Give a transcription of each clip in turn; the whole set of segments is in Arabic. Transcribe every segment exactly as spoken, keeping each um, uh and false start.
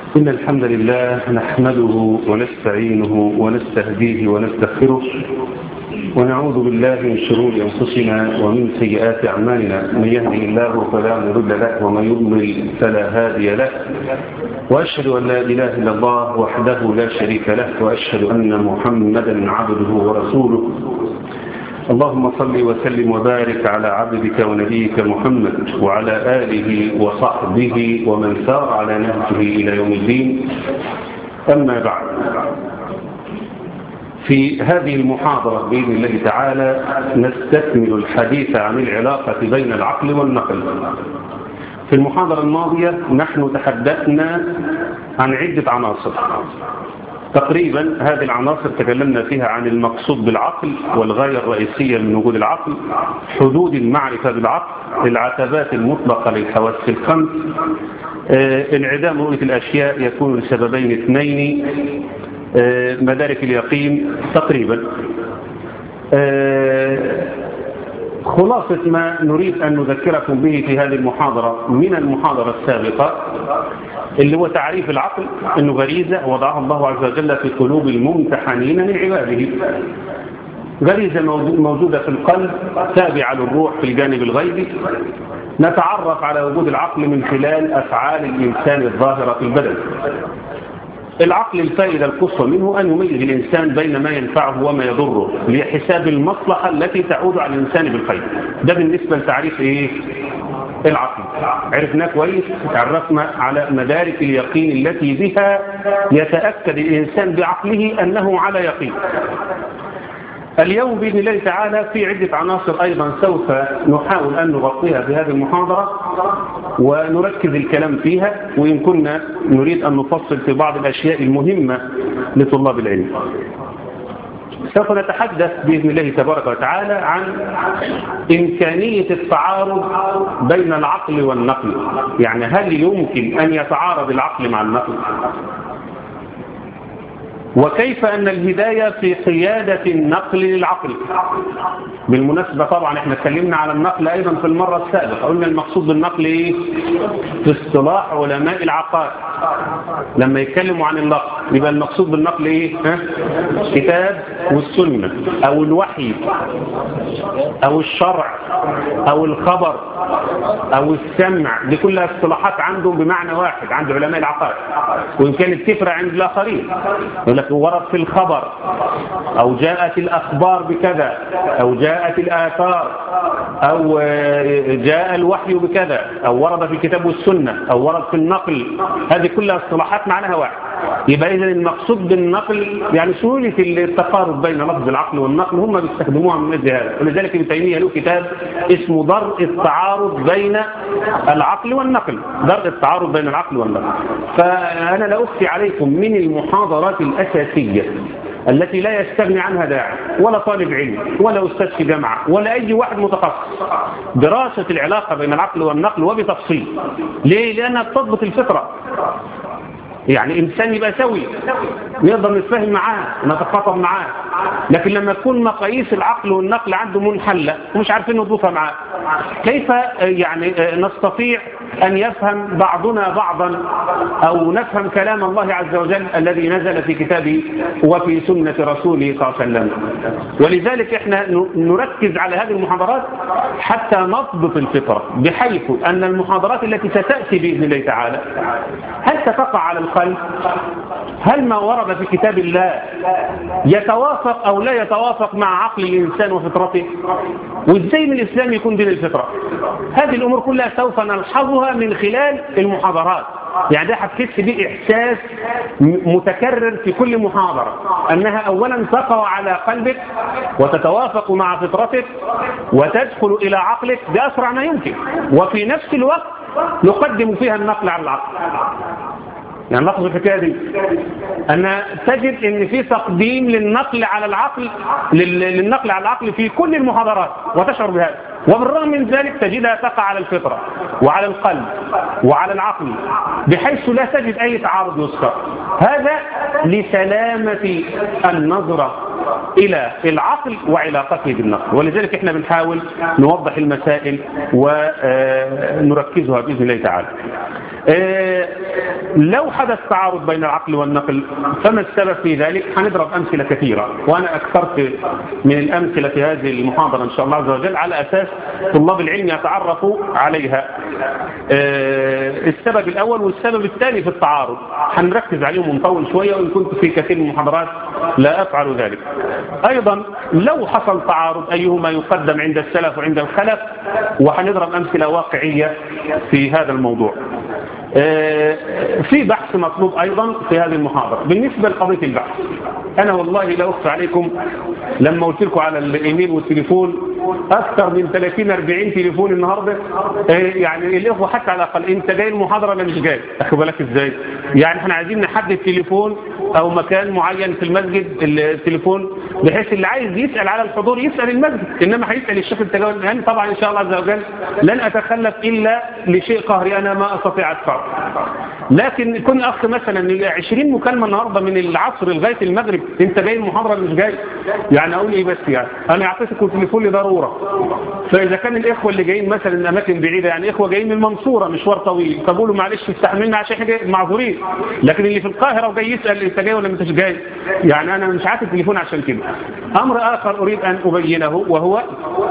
إن الحمد لله نحمده ونستعينه ونستهديه ونستغفره ونعوذ بالله من شرور أنفسنا ومن سيئات أعمالنا. من يهده الله فلا مضل له ومن يضلل فلا هادي له، وأشهد أن لا إله إلا الله وحده لا شريك له، وأشهد أن محمدا عبده ورسوله. اللهم صل وسلم وبارك على عبدك ونبيك محمد وعلى آله وصحبه ومن سار على نهجه إلى يوم الدين. أما بعد، في هذه المحاضرة بإذن الله تعالى نستكمل الحديث عن العلاقة بين العقل والنقل. في المحاضرة الماضية نحن تحدثنا عن عدة عناصر تقريبا. هذه العناصر تكلمنا فيها عن المقصود بالعقل والغاية الرئيسية من وجود العقل، حدود المعرفة بالعقل، العتبات المطلقة للحواس الخمس، آه، انعدام رؤية الأشياء يكون لسببين اثنين، آه، مدارك اليقين تقريبا. آه، خلاصة ما نريد أن نذكركم به في هذه المحاضرة من المحاضرة السابقة اللي هو تعريف العقل، أنه غريزة وضعها الله عز وجل في قلوب الممتحنين من عباده. غريزة موجودة في القلب تابعة للروح في الجانب الغيبي. نتعرف على وجود العقل من خلال أفعال الإنسان الظاهرة في البدن. العقل الفائدة القصوى منه أن يميز الإنسان بين ما ينفعه وما يضره لحساب المصلحة التي تعود على الإنسان بالخير. ده بالنسبة لتعريف إيه؟ العقل. عرفناه كويس، تعرفنا على مدارك اليقين التي بها يتأكد الإنسان بعقله أنه على يقين. اليوم بإذن الله تعالى في عدة عناصر أيضا سوف نحاول أن نغطيها في هذه المحاضرة ونركز الكلام فيها، وإن كنا نريد أن نفصل في بعض الأشياء المهمة لطلاب العلم. سوف نتحدث بإذن الله تبارك وتعالى عن إمكانية التعارض بين العقل والنقل. يعني هل يمكن أن يتعارض العقل مع النقل؟ وكيف أن الهداية في قيادة النقل للعقل. بالمناسبة طبعا احنا اتكلمنا على النقل أيضا في المرة السابقة، قلنا المقصود بالنقل ايه في اصطلاح علماء العقائد لما يتكلموا عن النقل، يبقى المقصود بالنقل ايه؟ ها؟ الكتاب والسنة او الوحي او الشرع او الخبر او السمع، دي كلها اصطلاحات عندهم بمعنى واحد عند علماء العقائد، وإن كانت تفرع عند الآخرين. ورد في الخبر أو جاءت الأخبار بكذا أو جاءت الآثار أو جاء الوحي بكذا أو ورد في الكتاب والسنة أو ورد في النقل، هذه كلها اصطلاحات معناها واحد. يبقى إذن المقصود بالنقل يعني سهولة التقارب بين لفظ العقل والنقل، هم بيستخدموها من مثل هذا. ولذلك ابن تيمية له كتاب اسمه درء التعارض بين العقل والنقل، درء التعارض بين العقل والنقل. فأنا لا أخفي عليكم من المحاضرات الأساسية التي لا يستغني عنها داعي ولا طالب علم ولا أستاذ في جامعة ولا أي واحد متخصص، دراسة العلاقة بين العقل والنقل وبتفصيل. ليه؟ لأنها تضبط الفطرة. يعني إنسان يبقى سوي نقدر نتفاهم معاه ونتخاطب معاه، لكن لما تكون مقاييس العقل والنقل عنده منحلة ومش عارفين نضبطها معاه، كيف يعني نستطيع أن يفهم بعضنا بعضا أو نفهم كلام الله عز وجل الذي نزل في كتابه وفي سنة رسوله صلى الله عليه وسلم؟ ولذلك احنا نركز على هذه المحاضرات حتى نضبط الفطرة، بحيث أن المحاضرات التي ستأتي بإذن الله تعالى هل ستقع على القلب؟ هل ما ورد في كتاب الله يتوافق أو لا يتوافق مع عقل الإنسان وفطرته؟ وإزاي من الإسلام يكون دين الفطرة؟ هذه الأمور كلها سوف نلحظها من خلال المحاضرات. يعني ده هتحس بيه إحساس متكرر في كل محاضرة، أنها أولا تقع على قلبك وتتوافق مع فطرتك وتدخل إلى عقلك بأسرع ما يمكن، وفي نفس الوقت نقدم فيها النقل على العقل. يعني لاحظوا الحكايه دي، أن تجد أن في تقديم للنقل على العقل للنقل على العقل في كل المحاضرات وتشعر بهذا، وبالرغم من ذلك تجدها تقع على الفطرة وعلى القلب وعلى العقل بحيث لا تجد أي تعارض يذكر. هذا لسلامة النظرة إلى العقل وعلاقته بالنقل، ولذلك احنا بنحاول نوضح المسائل ونركزها بإذن الله تعالى. آه لو حدث تعارض بين العقل والنقل فما السبب في ذلك؟ هنضرب أمثلة كثيرة، وأنا أكثرت من الأمثلة في هذه المحاضرة إن شاء الله عز وجل على أساس طلاب العلم يتعرفوا عليها. آه السبب الأول والسبب الثاني في التعارض هنركز عليهم ونطول شوية، وإن كنت في كثير من المحاضرات لا أفعل ذلك. أيضا لو حصل تعارض أيهما يقدم عند السلف وعند الخلف، وهنضرب أمثلة واقعية في هذا الموضوع. في بحث مطلوب أيضا في هذه المحاضرة بالنسبة لقضية البحث. أنا والله لا أخفى عليكم لما قلت لكم على الإيميل والتليفون أكثر من ثلاثين أربعين تليفون النهاردة، يعني الإخوة حتى على الأقل أنت جاي المحاضرة ولا مش جاي؟ أخي بالك إزاي؟ يعني احنا عايزين نحدد تليفون أو مكان معين في المسجد التليفون، بحيث اللي عايز يسأل على الحضور يسأل المسجد، إنما هيسأل الشيخ التجاوز. يعني طبعا إن شاء الله عز وجل لن أتخلف إلا لشيء قهري أنا ما أستطيع أدفعه. لكن يكون أخ مثلا عشرين مكالمة النهاردة من العصر لغاية المغرب، أنت جاي المحاضرة مش جاي؟ يعني أقول إيه بس؟ يعني أنا أعطيتكم تليفون لضرورة، فإذا كان الإخوة اللي جايين مثلا من أماكن بعيدة، يعني إخوة جايين من المنصورة مشوار طويل، فقولوا معلش استحملنا عشان إحنا معذورين. لكن اللي في القاهرة وجاي يسأل أنت جاي ولا أنت مش جاي، يعني أنا مش عارف التليفون عشان كده. أمر آخر أريد أن أبينه، وهو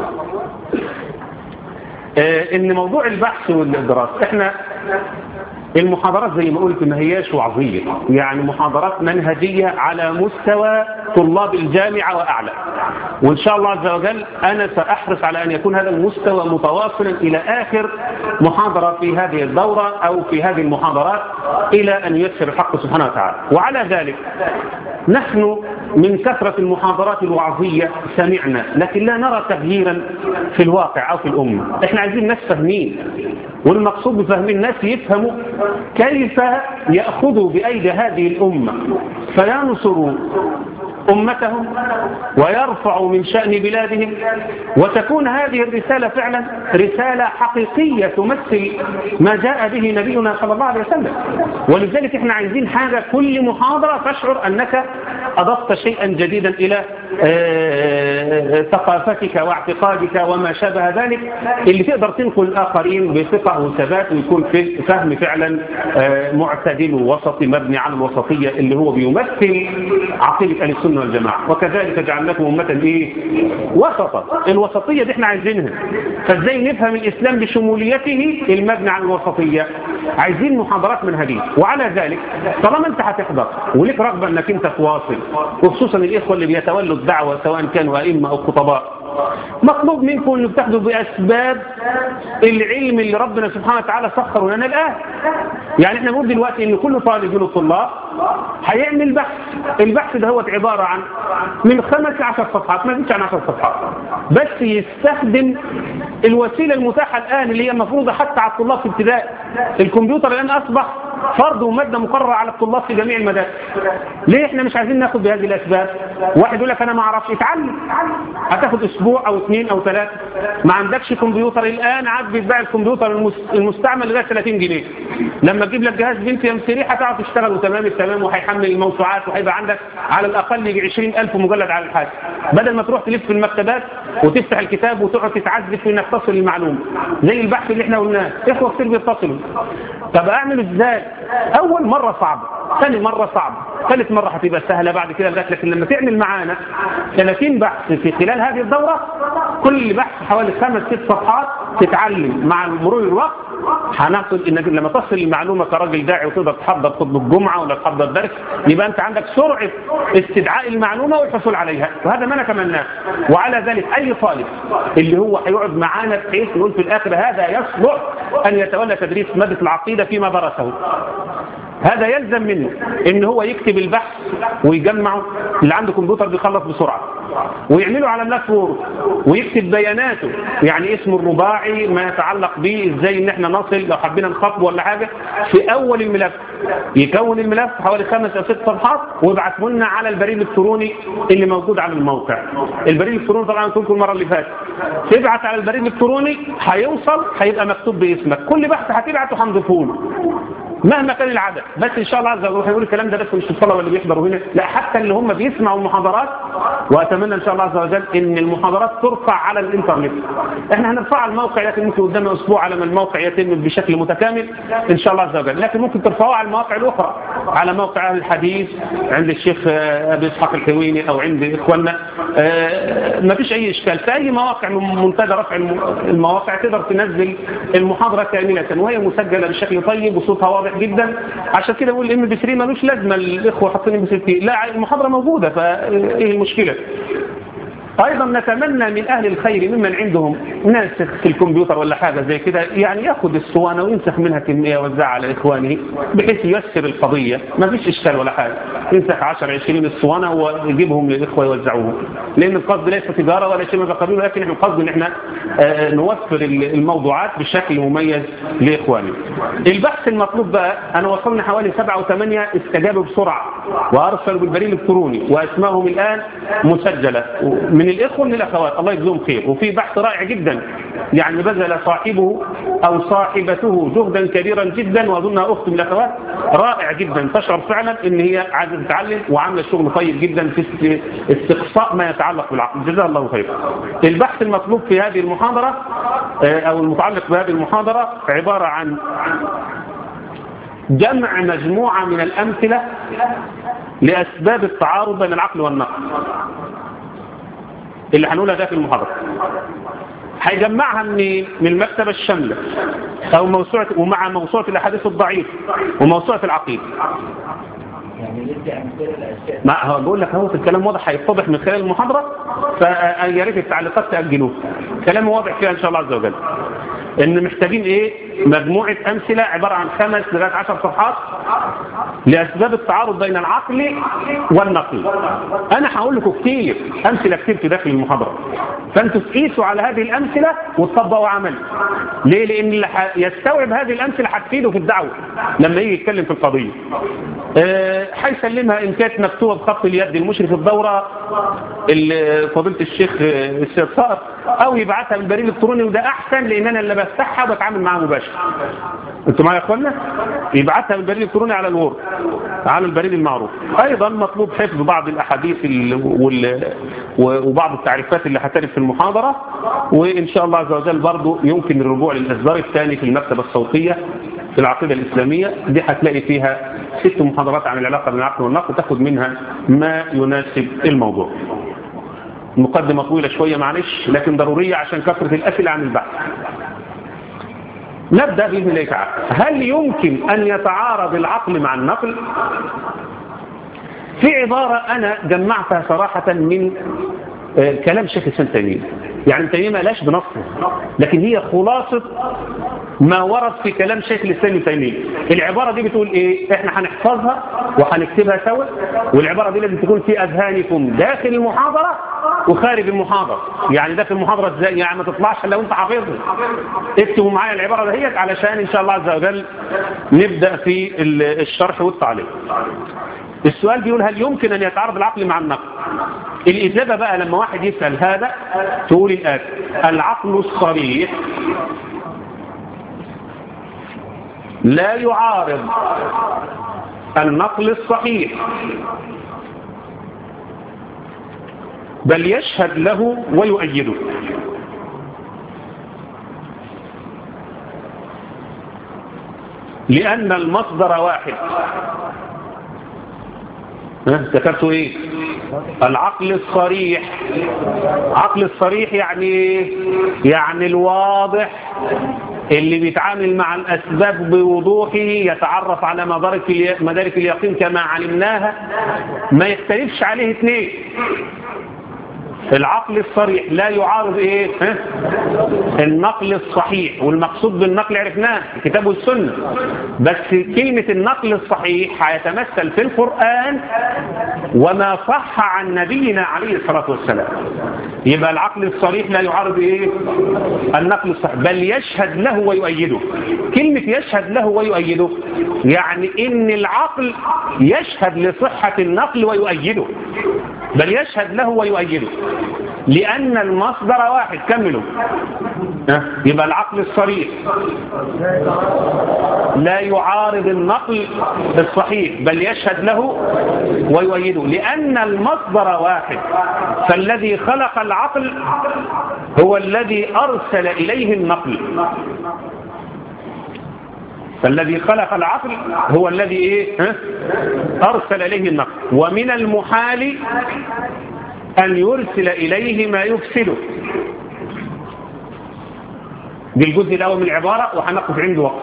آه إن موضوع البحث والدراسة، إحنا المحاضرات زي ما قلت ما هياش وعظية، يعني محاضرات منهجية على مستوى طلاب الجامعة وأعلى، وإن شاء الله عز وجل أنا سأحرص على أن يكون هذا المستوى متواصلا إلى آخر محاضرة في هذه الدورة أو في هذه المحاضرات، إلى أن ييسر الحق سبحانه وتعالى. وعلى ذلك نحن من كثرة المحاضرات الوعظية سمعنا، لكن لا نرى تغييرا في الواقع أو في الأمة. إحنا عايزين ناس فاهمين، والمقصود بفهم الناس يفهموا كيف يأخذوا بأيدي هذه الأمة فينصروا أمتهم ويرفعوا من شأن بلادهم، وتكون هذه الرسالة فعلا رسالة حقيقية تمثل ما جاء به نبينا صلى الله عليه وسلم. ولذلك احنا عايزين حاجة كل محاضرة تشعر أنك أضفت شيئا جديدا إلى ثقافتك واعتقادك وما شابه ذلك، اللي تقدر تنقل الآخرين بثقة وثبات، ويكون في فهم فعلا معتدل ووسطي مبني على الوسطية اللي هو بيمثل عقيدة أهل السنة والجماعة. وكذلك جعلناكم أمة إيه؟ وسطا. الوسطية دي احنا عايزينها، فازاي نفهم الإسلام بشموليته المبني على الوسطية؟ عايزين محاضرات منهجية. وعلى ذلك طالما انت هتحضر ولك رغبة انك انت تواصل، وخصوصا الإخوة اللي بيتولوا الدعوة سواء كانوا أئمة أو خطباء، مطلوب منكم أن تاخذوا بأسباب العلم اللي ربنا سبحانه وتعالى سخره لنا الآن. يعني احنا نقول دلوقتي ان كل طالب من الطلاب هيعمل بحث، البحث ده هو عبارة عن من خمس عشر صفحات، ما فيش عن عشر صفحات، بس يستخدم الوسيلة المتاحة الآن اللي هي مفروضة حتى على الطلاب في ابتدائي. الكمبيوتر الآن أصبح فرض ومادة مقررة على الطلاب في جميع المدارس. ليه احنا مش عايزين ناخد بهذه الأسباب؟ واحد يقول لك أنا ما أعرفش، اتعلم، هتاخد أسبوع أو اثنين أو ثلاثة. ما عندكش كمبيوتر الآن، عاد بيتباع الكمبيوتر المستعمل لغاية ثلاثين جنيه. لما تجيب لك جهاز بنتي ام سي هتعرف تشتغل تمام التمام، وهيحمل الموسوعات، وهيبقى عندك على الأقل يجي عشرين ألف مجلد على الحاسب، بدل ما تروح تلف في المكتبات وتفتح الكتاب وتقعد تتعذب في انك تصل المعلومة زي البحث اللي احنا قلناه. اخوة كتير بيتصلوا، طب اعمل ازاي؟ اول مرة صعبة، ثاني مرة صعبة، ثالث مرة هتبقى سهلة بعد كده لغاية. لكن لما تعمل معانا ثلاثين بحث في خلال هذه الدورة، كل بحث حوالي خمس ست صفحات، تتعلم مع مرور الوقت. هنقصد انك لما تصل المعلومة كراجل داعي وتقدر تحضر خطبة الجمعة ولا تحضر درس، يبقى انت عندك سرعة استدعاء المعلومة والحصول عليها، وهذا ما نتمناه. وعلى ذلك اي طالب اللي هو هيقعد معانا بحيث يقول في الاخر هذا يصلح ان يتولى تدريس مادة العقيدة فيما درسه، هذا يلزم منه ان هو يكتب البحث ويجمعه. اللي عنده كمبيوتر بيخلص بسرعة ويعمله على النت وورد ويكتب بياناته، يعني اسمه الرباعي، ما يتعلق به، ازاي ان احنا نصل لو حبينا نخطب ولا حاجة في اول الملف. يكون الملف حوالي خمس او ست صفحات ويبعثه لنا على البريد الالكتروني اللي موجود على الموقع. البريد الالكتروني طبعا قلت لكم المره اللي فاتت، تبعت على البريد الالكتروني هيوصل، هيبقى مكتوب باسمك. كل بحث هتبعته هنضيفه له، مهما كان العدد. بس ان شاء الله عز وجل هيقول الكلام ده بس مش الطلبه اللي بيحضروا هنا، لا حتى اللي هم بيسمعوا المحاضرات. واتمنى ان شاء الله عز وجل ان المحاضرات ترفع على الانترنت. احنا هنرفعها على الموقع، لكن ممكن قدامنا اسبوع على ما الموقع يتم بشكل متكامل ان شاء الله عز وجل، لكن ممكن ترفعوها على المواقع الاخرى، على موقع اهل الحديث عند الشيخ ابي اسحاق الحويني او عند اخواننا. ما فيش اي اشكال، في اي مواقع منتدى رفع المواقع تقدر تنزل المحاضره كامله وهي مسجله بشكل طيب وصوتها واضح جدا. عشان كده بقول الام بي ثلاثة ملوش لازمه الاخوه حاطين ام بي ثلاثة، لا المحاضره موجوده، فايه المشكله؟ ايضا نتمنى من اهل الخير ممن عندهم ناسخ في الكمبيوتر ولا حاجه زي كده يعني ياخد الصوانه وينسخ منها كميه ويوزعها على اخوانه بحيث ييسر القضيه، ما فيش اشكال ولا حاجه، ينسخ عشرة عشرين الصوانه ويجيبهم للاخوه يوزعوهم، لان القصد ليس تجاره ولا شيء من قبيله، لكن احنا القصد ان احنا آه نوفر الموضوعات بشكل مميز لاخواننا. البحث المطلوب بقى انا وصلنا حوالي سبعة وثمانية استجابوا بسرعه وارسلوا بالبريد الالكتروني واسمائهم الان مسجله من الإخوة من الأخوات، الله يجزيهم خير. وفي بحث رائع جدا يعني بذل صاحبه أو صاحبته جهدا كبيرا جدا، وأظنها أخت من الأخوات رائع جدا، تشعر فعلا إن هي عايزة تتعلم وعاملة شغل طيب جدا في استقصاء ما يتعلق بالعقل، جزاها الله خير. البحث المطلوب في هذه المحاضرة أو المتعلق بهذه المحاضرة عبارة عن جمع مجموعة من الأمثلة لأسباب التعارض بين العقل والنقل اللي هنقولها ده في المحاضرة. هيجمعها من من المكتبة الشاملة أو موسوعة، ومع موسوعة الأحاديث الضعيفة وموسوعة العقيدة. يعني ندي أمثلة الأشياء. ما هو بقول لك هو الكلام واضح هيتضح من خلال المحاضرة، فيا ريت التعليقات تأجلوه. كلام واضح فيها إن شاء الله عز وجل. إن محتاجين إيه؟ مجموعة أمثلة عبارة عن خمس لغاية عشر صفحات لأسباب التعارض بين العقل والنقل. أنا هقول لكم كتير أمثلة كتير في داخل المحاضرة، فأنتوا تقيسوا على هذه الأمثلة وتطبقوا عمل. ليه؟ لأن اللي يستوعب هذه الأمثلة هتفيده في الدعوة لما يجي يتكلم في القضية. هيسلمها إن كانت مكتوبة بخط اليد المشرف الدورة فضيلة الشيخ السيد صائر، أو يبعتها بالبريد الإلكتروني، وده أحسن لأن أنا اللي بفتحها وبتعامل معاها مباشر. أنتوا معايا يا أخوانا؟ يبعتها بالبريد الإلكتروني على الوورد على البريد المعروف. أيضا مطلوب حفظ بعض الأحاديث وبعض التعريفات اللي هترد في المحاضرة، وإن شاء الله عز وجل برضو يمكن الرجوع للإصدار الثاني في المكتبة الصوتية في العقيدة الإسلامية، دي هتلاقي فيها ست محاضرات عن العلاقة بين العقل والنقل تاخد منها ما يناسب الموضوع. مقدمة طويلة شوية معلش، لكن ضرورية عشان كثرة الأسئلة عن البحث. نبدأ بإذن الله تعالى. هل يمكن أن يتعارض العقل مع النقل؟ في عبارة أنا جمعتها صراحة من كلام شيخ الإسلام تيمية، يعني تيمية ما لاش بنصه، لكن هي خلاصة ما ورد في كلام شيخ الإسلام تيمية. العبارة دي بتقول إيه؟ إحنا هنحفظها وهنكتبها سوا، والعبارة دي لازم تكون في أذهانكم داخل المحاضرة وخارج المحاضرة. يعني داخل المحاضرة إزاي؟ يعني ما تطلعش لو أنت حافظها. اكتبوا معايا العبارة دهيت علشان إن شاء الله عز وجل نبدأ في الشرح والتعليق. السؤال بيقول هل يمكن أن يتعارض العقل مع النقل؟ الإجابة بقى لما واحد يسأل هذا تقول الآتي: العقل الصريح لا يعارض النقل الصحيح، بل يشهد له ويؤيده. لأن المصدر واحد. ذكرتوا ايه؟ العقل الصريح. عقل الصريح يعني يعني الواضح اللي بيتعامل مع الأسباب بوضوح، يتعرف على مدارك مدارك اليقين كما علمناها، ما يختلفش عليه اثنين. العقل الصريح لا يعارض ايه؟ ها؟ النقل الصحيح، والمقصود بالنقل عرفناه الكتاب والسنة، بس كلمة النقل الصحيح هيتمثل في القرآن وما صح عن نبينا عليه الصلاة والسلام. يبقى العقل الصريح لا يعارض ايه؟ النقل الصحيح، بل يشهد له ويؤيده. كلمة يشهد له ويؤيده يعني ان العقل يشهد لصحة النقل ويؤيده. بل يشهد له ويؤيده لأن المصدر واحد. كملوا. يبقى العقل الصريح لا يعارض النقل الصحيح بل يشهد له ويؤيده لأن المصدر واحد. فالذي خلق العقل هو الذي أرسل إليه النقل. فالذي خلق العقل هو الذي إيه؟ ها؟ أرسل إليه النقل. ومن المحال أن يرسل إليه ما يفسده. دي الجزء الأول من العبارة وهنقف عنده وقت.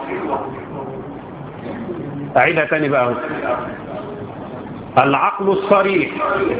أعيدها تاني بقى. العقل الصريح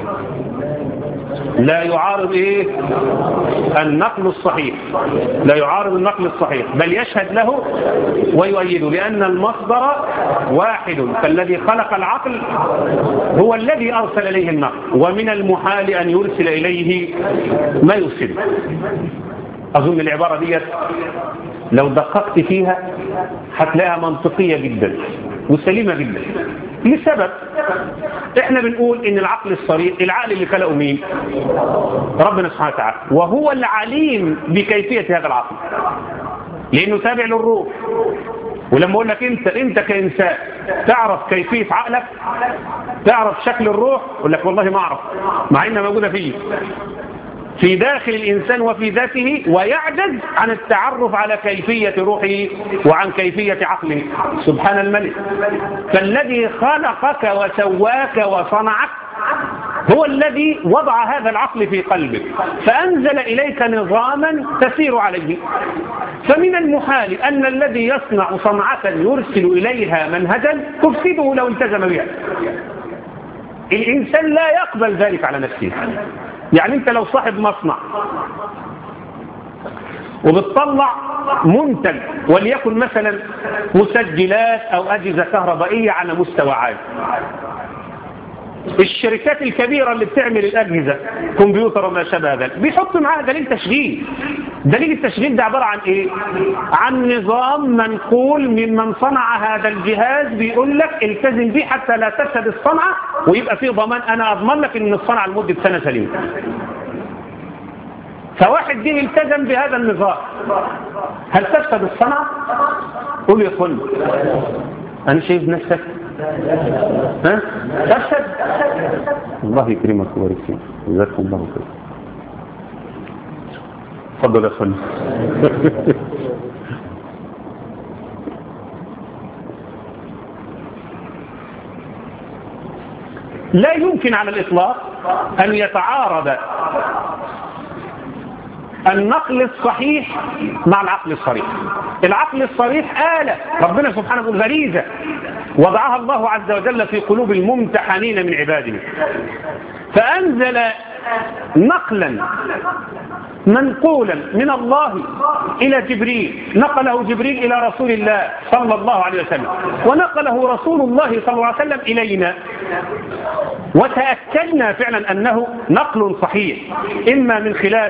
لا يعارض إيه؟ النقل الصحيح. لا يعارض النقل الصحيح بل يشهد له ويؤيده لأن المصدر واحد. فالذي خلق العقل هو الذي أرسل إليه النقل. ومن المحال أن يرسل إليه ما يفسده. أظن العبارة دي لو دققت فيها هتلاقيها منطقية جدا وسليمة جدا. لسبب احنا بنقول ان العقل الصريح العقل اللي خلقه مين؟ ربنا سبحانه وتعالى، وهو العليم بكيفية هذا العقل لانه تابع للروح. ولما اقول لك انت انت كانسان تعرف كيفية عقلك، تعرف شكل الروح، اقول لك والله ما اعرف مع انها موجودة فيه في داخل الإنسان وفي ذاته، ويعجز عن التعرف على كيفية روحه وعن كيفية عقله. سبحان الملك. فالذي خلقك وسواك وصنعك هو الذي وضع هذا العقل في قلبك فأنزل إليك نظاما تسير عليه. فمن المحال أن الذي يصنع صنعة يرسل إليها منهجا تفسده لو التزم بها. الإنسان لا يقبل ذلك على نفسه. يعني انت لو صاحب مصنع وبتطلع منتج وليكن مثلا مسجلات او اجهزة كهربائية على مستوى عالي، الشركات الكبيرة اللي بتعمل الاجهزة كمبيوتر وما شابه ذلك بيحطوا معاها دليل تشغيل. دليل التشغيل ده عبارة عن ايه؟ عن نظام منقول ممن صنع هذا الجهاز بيقول لك التزم بيه حتى لا تفسد الصنعة ويبقى فيه ضمان، انا اضمن لك ان الصنعة لمدة سنة سليمة. فواحد جه التزم بهذا النظام، هل تفسد الصنعة؟ قول يا اخوان انا شايف نفسك ها؟ تفسد؟ الله يكرمك ويبارك فيك. جزاكم الله خير. تفضل يا اخوان. لا يمكن على الإطلاق أن يتعارض النقل الصحيح مع العقل الصريح. العقل الصريح آلة ربنا سبحانه وتعالى غريزة وضعها الله عز وجل في قلوب الممتحنين من عباده، فأنزل نقلا منقولا من الله إلى جبريل، نقله جبريل إلى رسول الله صلى الله عليه وسلم، ونقله رسول الله صلى الله عليه وسلم إلينا، وتأكدنا فعلا أنه نقل صحيح إما من خلال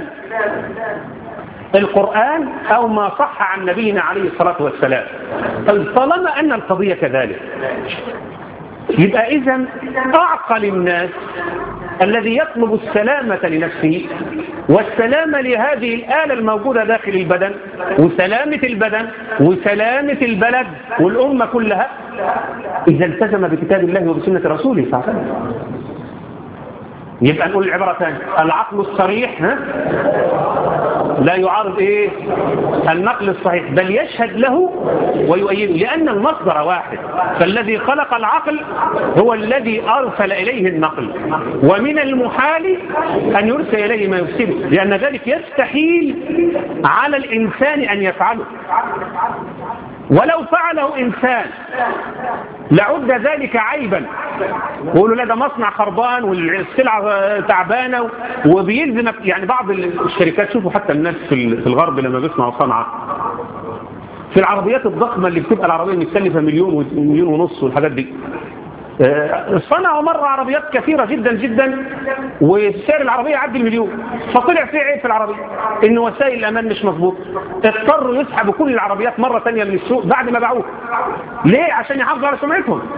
القرآن أو ما صح عن نبينا عليه الصلاة والسلام. طالما أن القضية كذلك يبقى إذن أعقل الناس الذي يطلب السلامة لنفسه والسلامة لهذه الآلة الموجودة داخل البدن وسلامة البدن وسلامة البلد والأمة كلها إذا التزم بكتاب الله وبسنة رسوله صلى الله عليه وسلم. يبقى نقول العبارة ثانية، العقل الصريح ها؟ لا يعارض ايه؟ النقل الصحيح بل يشهد له ويؤيده لأن المصدر واحد. فالذي خلق العقل هو الذي أرسل إليه النقل، ومن المحال أن يرسل إليه ما يفسده لأن ذلك يستحيل على الإنسان أن يفعله، ولو فعله إنسان لعد ذلك عيبا، يقولوا لا ده مصنع خربان والسلعة تعبانة وبيلزمك. يعني بعض الشركات شوفوا حتى الناس في الغرب لما بيصنعوا صنعة في العربيات الضخمة اللي بتبقى العربية متكلفة مليون ومليون ونص والحاجات دي، صنعوا مرة عربيات كثيرة جدا جدا وسعر العربية يعدي المليون، فطلع فيه عيب في العربية ان وسائل الامان مش مظبوط، اضطروا يسحبوا كل العربيات مرة ثانية من السوق بعد ما باعوها. ليه؟ عشان يحافظوا على سمعتهم.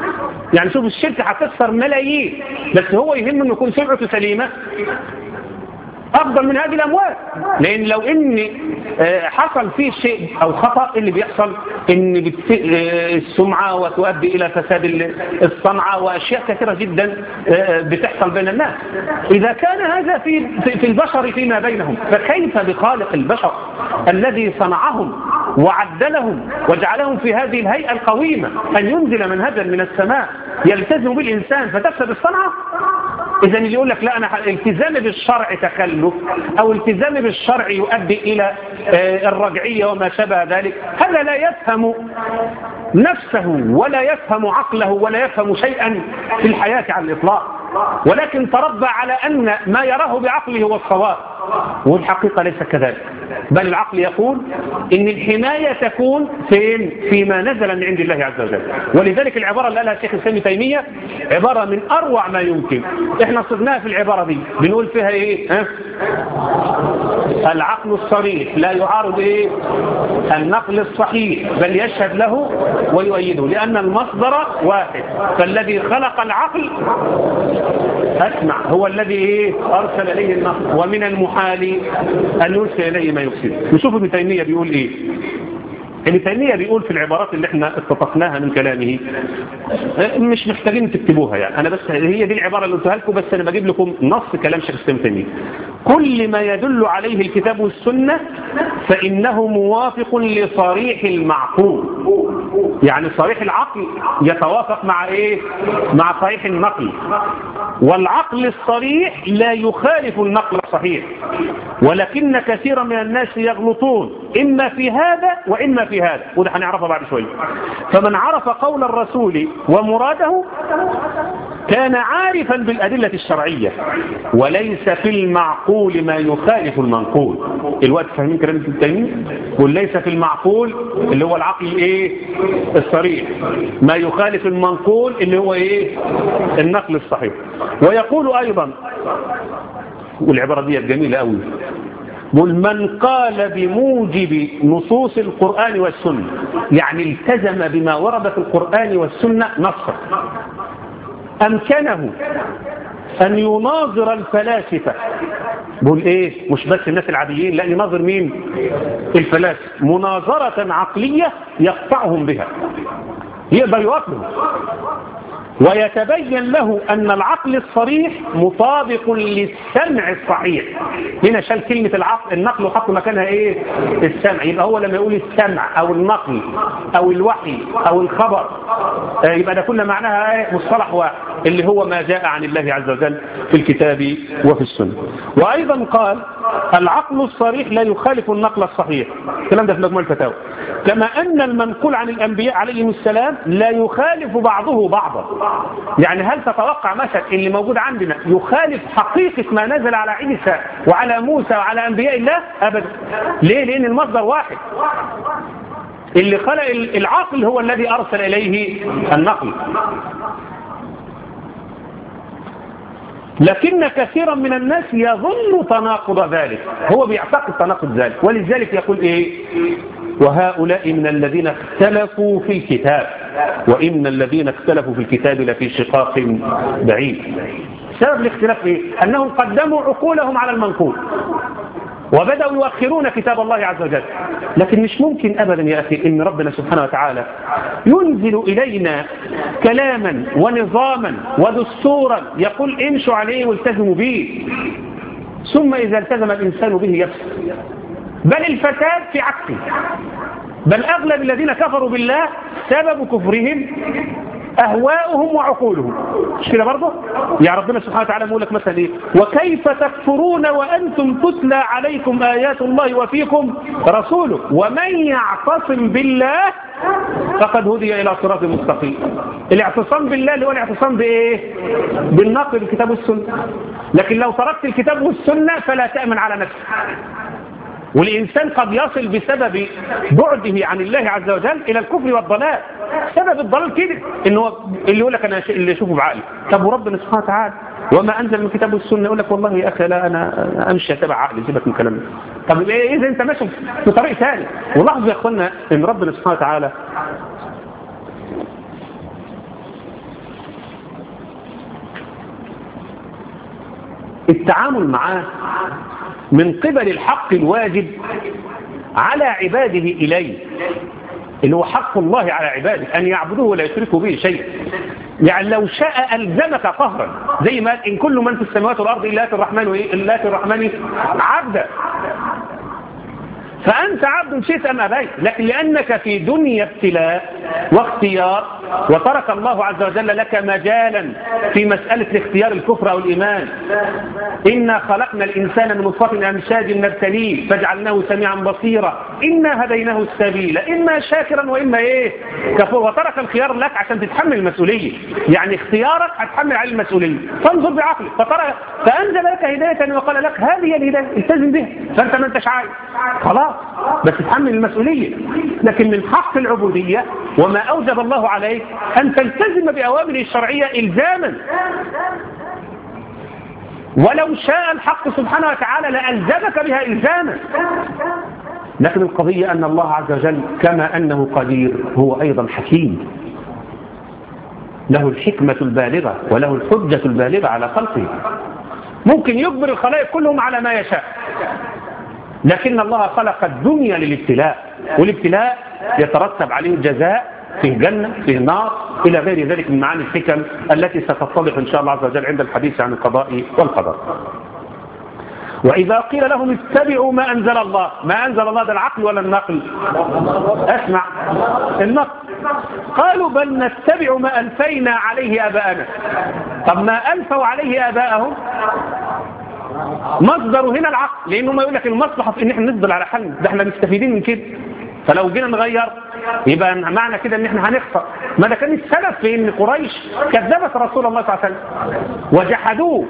يعني شوف الشركة هتخسر ملايين، بس هو يهم انه يكون سمعته سليمة افضل من هذه الاموال. لان لو ان حصل فيه شيء او خطأ، اللي بيحصل ان السمعة وتؤدي الى فساد الصنعة واشياء كثيرة جدا بتحصل بين الناس. اذا كان هذا في في البشر فيما بينهم، فكيف بخالق البشر الذي صنعهم وعدلهم وجعلهم في هذه الهيئة القويمة ان ينزل منهجا من السماء يلتزم بالانسان فتفسد الصنعة؟ إذا اللي يقول لك لا أنا التزامي بالشرع تخلف أو التزامي بالشرع يؤدي إلى الرجعية وما شابه ذلك، هذا لا يفهم نفسه ولا يفهم عقله ولا يفهم شيئا في الحياة على الإطلاق، ولكن تربى على أن ما يراه بعقله هو الصواب، والحقيقة ليس كذلك. بل العقل يقول إن الحماية تكون فين؟ فيما نزل من عند الله عز وجل. ولذلك العبارة اللي قالها الشيخ الإسلام ابن تيمية عبارة من أروع ما يمكن. إحنا صرناها في العبارة دي بنقول فيها إيه؟ ها؟ العقل الصريح لا يعارض إيه؟ النقل الصحيح، بل يشهد له ويؤيده، لأن المصدر واحد. فالذي خلق العقل أسمع هو الذي إيه؟ أرسل إليه النقل، ومن المحال أن يرسل إليه ما يفسد. نشوف ابن تيمية بيقول إيه. ابن تيمية بيقول في العبارات اللي احنا اتفقناها من كلامه، مش محتاجين تكتبوها يعني، أنا بس هي دي العبارة اللي قلتها لكم، بس أنا بجيب لكم نص كلام شيخ الإسلام ابن تيمية. كل ما يدل عليه الكتاب والسنة فإنه موافق لصريح المعقول. يعني صريح العقل يتوافق مع إيه؟ مع صريح النقل. والعقل الصريح لا يخالف النقل الصحيح، ولكن كثيرا من الناس يغلطون إما في هذا وإما في هذا، وده هنعرفه بعد شوية. فمن عرف قول الرسول ومراده كان عارفا بالأدلة الشرعية، وليس في المعقول ما يخالف المنقول. الوقت فاهمين كلام ابن تيمية؟ وليس في المعقول اللي هو العقل ايه؟ الصريح، ما يخالف المنقول اللي هو ايه؟ النقل الصحيح. ويقول ايضا، والعبارة دي جميلة قوي، قل من قال بموجب نصوص القرآن والسنة، يعني التزم بما ورد في القرآن والسنة نصا، أمكنه أن يناظر الفلاسفة. بقول إيه؟ مش بس الناس العاديين، لا، يناظر مين؟ الفلاسفة، مناظرة عقلية يقطعهم بها، يقدر يوافقهم، ويتبين له أن العقل الصريح مطابق للسمع الصحيح. هنا شال كلمة العقل، النقل وحط مكانها إيه؟ السمع. يبقى هو لما يقول السمع أو النقل أو الوحي أو الخبر، يبقى ده كل معناها إيه؟ مصطلح واحد، اللي هو ما جاء عن الله عز وجل في الكتاب وفي السنة. وأيضا قال العقل الصريح لا يخالف النقل الصحيح، الكلام ده في مجموع الفتاوى. كما أن المنقول عن الأنبياء عليهم السلام لا يخالف بعضه بعضا. يعني هل تتوقع مثلا اللي موجود عندنا يخالف حقيقة ما نزل على عيسى وعلى موسى وعلى أنبياء الله؟ أبدا. ليه؟ لأن المصدر واحد. اللي خلق العقل هو الذي أرسل إليه النقل. لكن كثيرا من الناس يظن تناقض ذلك، هو بيعتقد تناقض ذلك، ولذلك يقول إيه؟ وهؤلاء من الذين اختلفوا في الكتاب وإن الذين اختلفوا في الكتاب لفي شقاق بعيد. سبب الاختلاف إيه؟ أنهم قدموا عقولهم على المنقول وبدأوا يؤخرون كتاب الله عز وجل. لكن مش ممكن أبدا يا أخي إن ربنا سبحانه وتعالى ينزل إلينا كلاما ونظاما ودستورا يقول امشوا عليه والتزموا به، ثم إذا التزم الإنسان به يفسد. بل الفساد في عكسه، بل أغلب الذين كفروا بالله سبب كفرهم أهواؤهم وعقولهم. مش كده برضه؟ يا ربنا سبحانه وتعالى يقول لك مثلا إيه؟ وكيف تكفرون وأنتم تتلى عليكم آيات الله وفيكم رسوله ومن يعتصم بالله فقد هدي إلى صراط مستقيم. الاعتصام بالله اللي هو الاعتصام بإيه؟ بالنقل الكتاب والسنة. لكن لو تركت الكتاب والسنة فلا تأمن على نفسك. والإنسان قد يصل بسبب بعده عن الله عز وجل إلى الكفر والضلال. سبب الضلال كده إنه اللي يقول لك أنا اللي أشوفه بعقلي. طب وربنا سبحانه وتعالى وما أنزل من كتاب والسنة يقول لك والله يا أخي لا أنا أمشي أتبع عقلي، سيبك من كلامي. طب إيه إذا أنت ماشي في طريق ثاني؟ ولاحظوا يا أخوانا إن ربنا سبحانه وتعالى التعامل معاه من قبل الحق الواجب على عباده إليه، اللي هو حق الله على عباده أن يعبدوه ولا يشركوا به شيئا. يعني لو شاء ألزمك قهرا، زي ما إن كل من في السماوات والأرض إلا آتي الرحمن إلا آتي الرحمن عبدا، فأنت عبد شئت أم أبيت، لكن لأنك في دنيا ابتلاء واختيار، وترك الله عز وجل لك مجالا في مسألة الاختيار الكفر أو الإيمان. إنا خلقنا الإنسان من نطفة أمشاج نبتليه فجعلناه سميعا بصيرا إنا هديناه السبيل إما شاكرا وإما إيه كفور، وترك الخيار لك عشان تتحمل المسؤولية. يعني اختيارك هتحمل عليه المسؤولية، فانظر بعقلك فترى فأنزل لك هداية وقال لك هذه الهداية التزم بها، فأنت ما أنتش عايز خلاص بس تتحمل المسؤولية. لكن من حق العبودية وما أوجب الله عليك أن تلتزم بأوامره الشرعية إلزاما، ولو شاء الحق سبحانه وتعالى لألزمك بها إلزاما. لكن القضية أن الله عز وجل كما أنه قدير هو أيضا حكيم، له الحكمة البالغة وله الحجة البالغة على خلقه، ممكن يجبر الخلائق كلهم على ما يشاء. لكن الله خلق الدنيا للابتلاء، والابتلاء يترتب عليه الجزاء، فيه جنة فيه نار إلى غير ذلك من معاني الحكم التي ستتضح إن شاء الله عز وجل عند الحديث عن القضاء والقدر. وإذا قيل لهم اتبعوا ما أنزل الله، ما أنزل الله ده العقل ولا النقل؟ أسمع النقل. قالوا بل نتبع ما ألفينا عليه آباءنا. طب ما ألفوا عليه آباءهم مصدر هنا العقل، لأنه ما يقول لك المصلحة في إن احنا نفضل على حالنا، ده احنا مستفيدين من كده، فلو جينا نغير يبقى معنى كده ان احنا هنخسر. ما ده كان السبب في ان قريش كذبت رسول الله صلى الله عليه وسلم وجحدوه،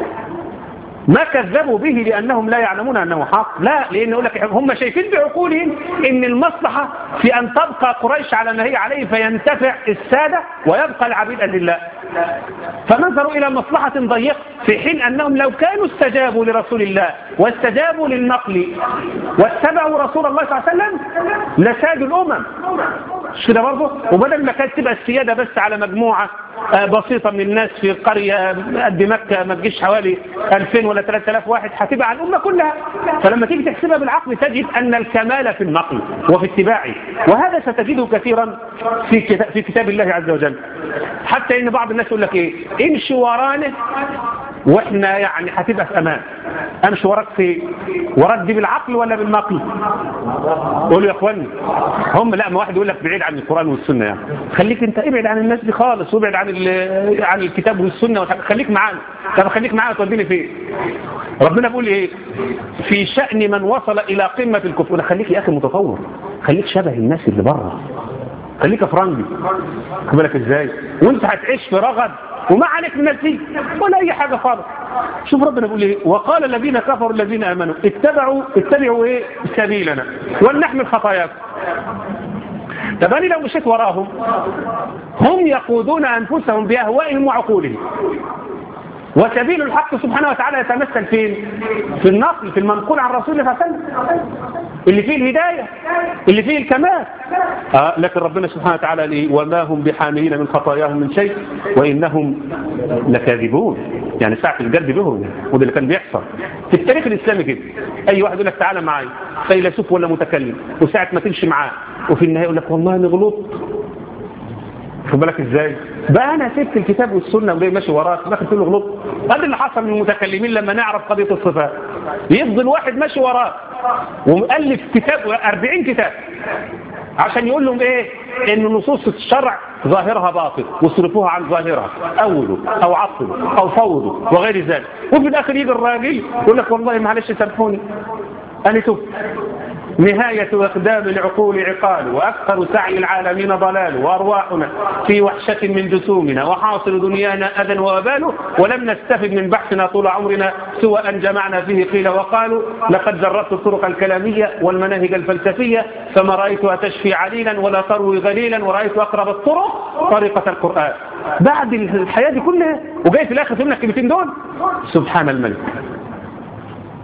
ما كذبوا به لأنهم لا يعلمون أنه حق، لا، لأن يقول لك هم شايفين بعقولهم إن المصلحة في أن تبقى قريش على ما هي عليه فينتفع السادة ويبقى العبيد لله، فنظروا إلى مصلحة ضيقة، في حين أنهم لو كانوا استجابوا لرسول الله واستجابوا للنقل واتبعوا رسول الله صلى الله عليه وسلم لسادوا الأمم، مش كده برضه؟ وبدل ما كانت تبقى السيادة بس على مجموعة بسيطة من الناس في قرية قد مكة ما تجيش حوالي ألفين ولا ثلاثة آلاف واحد، هتبقى على الأمة كلها. فلما تيجي تحسبها بالعقل تجد أن الكمال في النقل وفي اتباعه، وهذا ستجده كثيرا في كتاب, في كتاب الله عز وجل. حتى إن بعض الناس يقول لك إيه، امشي ورانا وإحنا يعني هتبقى في أمان. أمشي وراك في وراك دي بالعقل ولا بالنقل؟ قولوا يا أخواني، هم لا، ما واحد يقول لك بعيد عن القرآن والسنة، يعني خليك أنت ابعد عن الناس دي خالص، وابعد عن عن الكتاب والسنة، خليك معانا. طب خليك معانا توديني فين؟ ربنا بيقول ايه في شأن من وصل الى قمة الكفر؟ خليك يا اخي متطور، خليك شبه الناس اللي بره، خليك فرنجي، خد بالك ازاي؟ وانت هتعيش في رغد وما عليك من الناس دي ولا اي حاجه خالص. شوف ربنا بيقول ايه، وقال الذين كفروا الذين امنوا اتبعوا اتبعوا ايه سبيلنا ولنحمل خطاياكم. طب أنا لو مشيت وراهم هم يقودون أنفسهم بأهوائهم وعقولهم، وسبيل الحق سبحانه وتعالى يتمثل فين؟ في النقل، في المنقول عن رسول الله صلى الله عليه وسلم، اللي فيه الهداية، اللي فيه الكمال. آه لكن ربنا سبحانه وتعالى ليه وما هم بحاملين من خطاياهم من شيء وإنهم لكاذبون. يعني ساعة الجد بهم، وده اللي كان بيحصل في التاريخ الإسلامي كده. أي واحد يقول لك تعالى معايا فيلسوف ولا متكلم، وساعة ما تمشي معاه وفي النهاية يقول لك والله أنا غلطت. خد بالك ازاي؟ بقى انا سبت الكتاب والسنه وجاي ماشي وراك، داخل تقول له غلط. هذا اللي حصل من المتكلمين لما نعرف قضيه الصفات. يفضل واحد ماشي وراك ومؤلف كتاب أربعين كتاب عشان يقول لهم ايه؟ ان نصوص الشرع ظاهرها باطل واصرفوها عن ظاهرها، اولوا او عطلوا او فوضوا وغير ذلك. وفي الاخر يجي الراجل يقول لك والله معلش سامحوني انا تبت، نهاية أقدام العقول عقال، وأكثر سعي العالمين ضلال، وأرواحنا في وحشة من جسومنا، وحاصل دنيانا أذى ووبال، ولم نستفد من بحثنا طول عمرنا سوى أن جمعنا فيه قيل وقالوا. لقد جربت الطرق الكلامية والمناهج الفلسفية فما رأيتها تشفي عليلا ولا تروي غليلا، ورأيت أقرب الطرق طريقة القرآن. بعد الحياة دي كلها وجاي في الآخر تقول لك الكلمتين دول، سبحان الملك.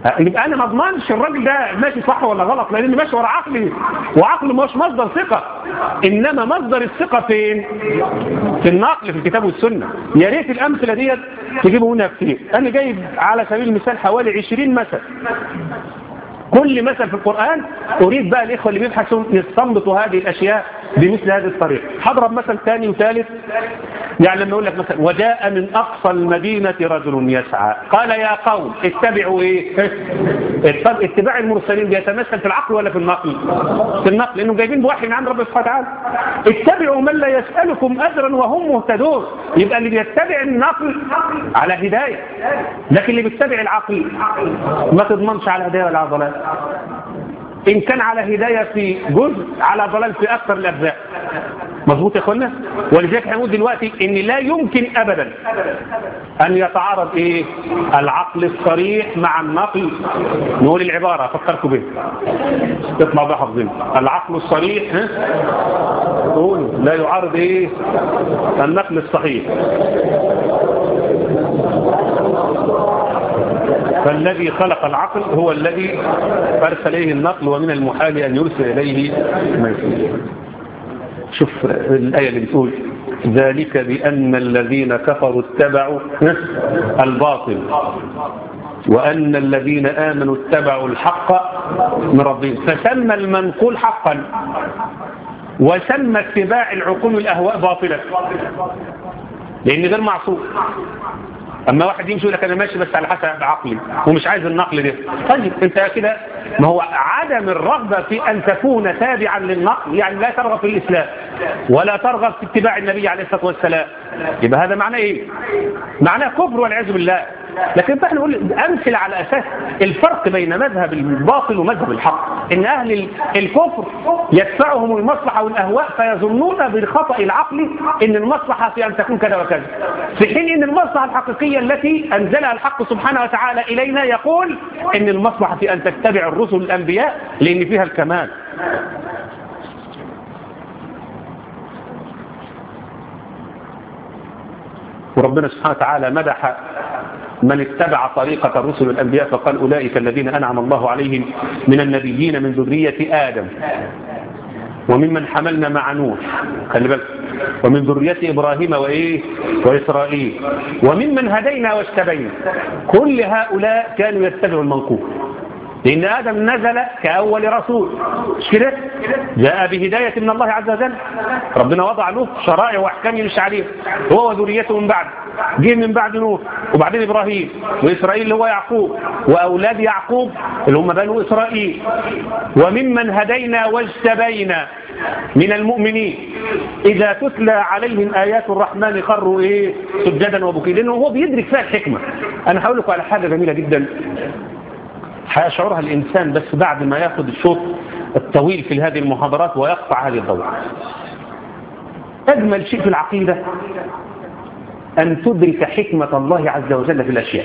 يبقى انا ما اضمنش الراجل ده ماشي صح ولا غلط، لاني ماشي ورا عقلي، وعقله مش مصدر ثقه، انما مصدر الثقه فين؟ في النقل، في الكتاب والسنه. يا ريت الامثله ديت تجيبوا هنا كتير. انا جايب على سبيل المثال حوالي عشرين مثل، كل مثل في القرآن أريد بقى الإخوة اللي بيبحثوا يستنبطوا هذه الأشياء بمثل هذه الطريقة. هضرب مثل ثاني وثالث. يعني لما يقول لك مثلا وجاء من أقصى المدينة رجل يسعى قال يا قوم اتبعوا إيه؟ اتباع المرسلين بيتمثل في العقل ولا في النقل؟ في النقل، لأنهم جايبين بوحي من عند رب سبحانه وتعالى. اتبعوا من لا يسألكم أجرا وهم مهتدون. يبقى اللي بيتبع النقل على هداية، لكن اللي بيتبع العقل ما تضمنش على هداية ولا على ضلال. إن كان على هداية في جزء، على ضلال في أكثر الأجزاء. مظبوط يا أخوانا؟ ولذلك هنقول دلوقتي إن لا يمكن أبدا أن يتعارض إيه؟ العقل الصريح مع النقل. نقول العبارة فكركم بيه تطلع بها حافظينها. العقل الصريح ها؟ نقول لا يعارض إيه؟ النقل الصحيح. فالذي خلق العقل هو الذي أرسل إليه النقل، ومن المحال أن يرسل إليه ما يرسل. شوف الآية اللي بتقول ذلك بأن الذين كفروا اتبعوا الباطل وأن الذين آمنوا اتبعوا الحق من ربهم، فسمى المنقول حقا وسمى اتباع العقول والأهواء باطلا، لأن غير معصوم. أما واحد يمشي يقول لك أنا ماشي بس على حسب عقلي ومش عايز النقل ده. طيب أنت كده، ما هو عدم الرغبة في أن تكون تابعا للنقل يعني لا ترغب في الإسلام ولا ترغب في اتباع النبي عليه الصلاة والسلام، يبقى هذا معناه إيه؟ معناه كفر والعياذ بالله. لكن احنا نقول أمثلة على أساس الفرق بين مذهب الباطل ومذهب الحق. إن أهل الكفر يدفعهم المصلحة والأهواء فيظنون بالخطأ العقلي إن المصلحة في أن تكون كذا وكذا، في حين إن المصلحة الحقيقية التي أنزلها الحق سبحانه وتعالى إلينا يقول إن المصلحة في أن تتبع الرسل الأنبياء لأن فيها الكمال. وربنا سبحانه وتعالى مدح من اتبع طريقة الرسل والأنبياء فقال أولئك الذين أنعم الله عليهم من النبيين من ذرية آدم وممن حملنا مع نوح، خلي بالك، ومن ذرية إبراهيم وإيه وإسرائيل وممن هدينا واجتبينا. كل هؤلاء كانوا يتبعوا المنقول، لأن آدم نزل كأول رسول، مش كده؟ جاء بهداية من الله عز وجل، ربنا وضع له شرائع وأحكام يمشي عليها هو وذريته من بعد، جه من بعد نوح وبعدين إبراهيم وإسرائيل اللي هو يعقوب وأولاد يعقوب اللي هم بنو إسرائيل، وممن هدينا واجتبينا من المؤمنين إذا تتلى عليهم آيات الرحمن خروا إيه سجدا وبكيا، لأنه هو بيدرك فيها الحكمة. أنا هقول لكم على حاجة جميلة جدا هيشعرها الإنسان بس بعد ما ياخد الشوط الطويل في هذه المحاضرات ويقطع هذه الدورة. أجمل شيء في العقيدة أن تدرك حكمة الله عز وجل في الأشياء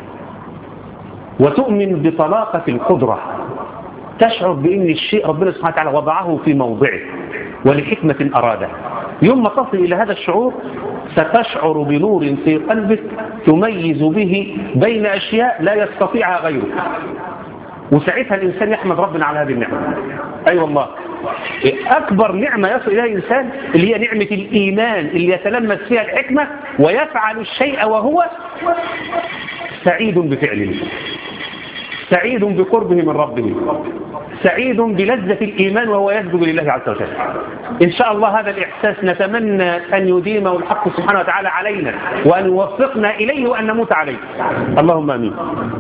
وتؤمن بطلاقة القدرة، تشعر بأن الشيء ربنا سبحانه وتعالى وضعه في موضعه ولحكمة أراده. يوم ما تصل إلى هذا الشعور ستشعر بنور في قلبك تميز به بين أشياء لا يستطيعها غيرك، وساعتها الإنسان يحمد ربنا على هذه النعمة. أي أيوة والله أكبر نعمة يصل إليها الإنسان اللي هي نعمة الإيمان اللي يتلمس فيها الحكمة ويفعل الشيء وهو سعيد بفعله، سعيد بقربه من ربه، سعيد بلذة الإيمان وهو يسجد لله عز وجل. إن شاء الله هذا الإحساس نتمنى أن يديمه الحق سبحانه وتعالى علينا وأن يوفقنا إليه وأن نموت عليه، اللهم آمين.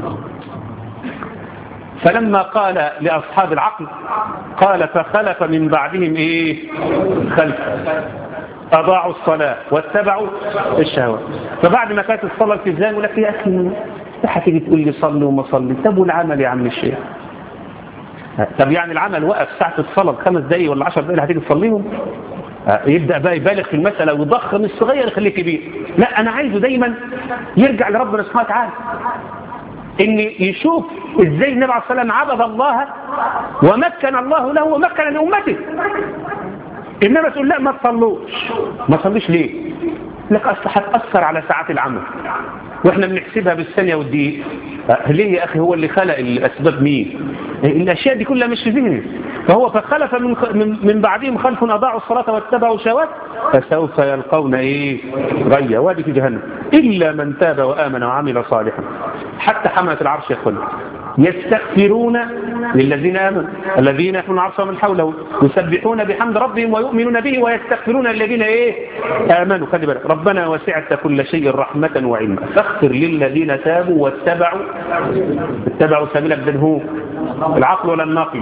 فلما قال لأصحاب العقل قال فخلف من بعدهم إيه خلف أضاعوا الصلاة واتبعوا الشهوات. فبعد ما كانت الصلاة التزام يقول لك يا أخي هتيجي تقول لي صلي وما صلي، طب والعمل يا عم الشيخ؟ طب يعني العمل وقف ساعة الصلاة بخمس دقايق ولا عشر دقايق هتيجي تصليهم؟ يبدأ بقى يبالغ في المسألة ويضخم الصغير يخليه كبير. لا، أنا عايزه دايما يرجع لربنا سبحانه وتعالى، إن يشوف إزاي النبي عليه الصلاة والسلام عبد الله ومكن الله له ومكن لأمته. إنما تقول لا ما تصلوش، ما تصليش ليه؟ لك أصل هتأثر على ساعات العمل وإحنا بنحسبها بالثانية والدقيقة، ليه يا أخي؟ هو اللي خلق الأسباب مين؟ الأشياء دي كلها مش في ذهنه. فهو فخلف من من من بعدهم خلف أضاعوا الصلاة واتبعوا الشهوات فسوف يلقون إيه؟ غيا، وادي في جهنم إلا من تاب وآمن وعمل صالحا. حتى حملة العرش يقول يستغفرون للذين آمنوا الذين يحملون العرش ومن حوله يسبحون بحمد ربهم ويؤمنون به ويستغفرون للذين إيه؟ آمنوا. خلي بالك، ربنا وسعت كل شيء رحمة وعلما فاغفر للذين تابوا واتبعوا اتبعوا سبيلك. ده هو العقل ولا النقل؟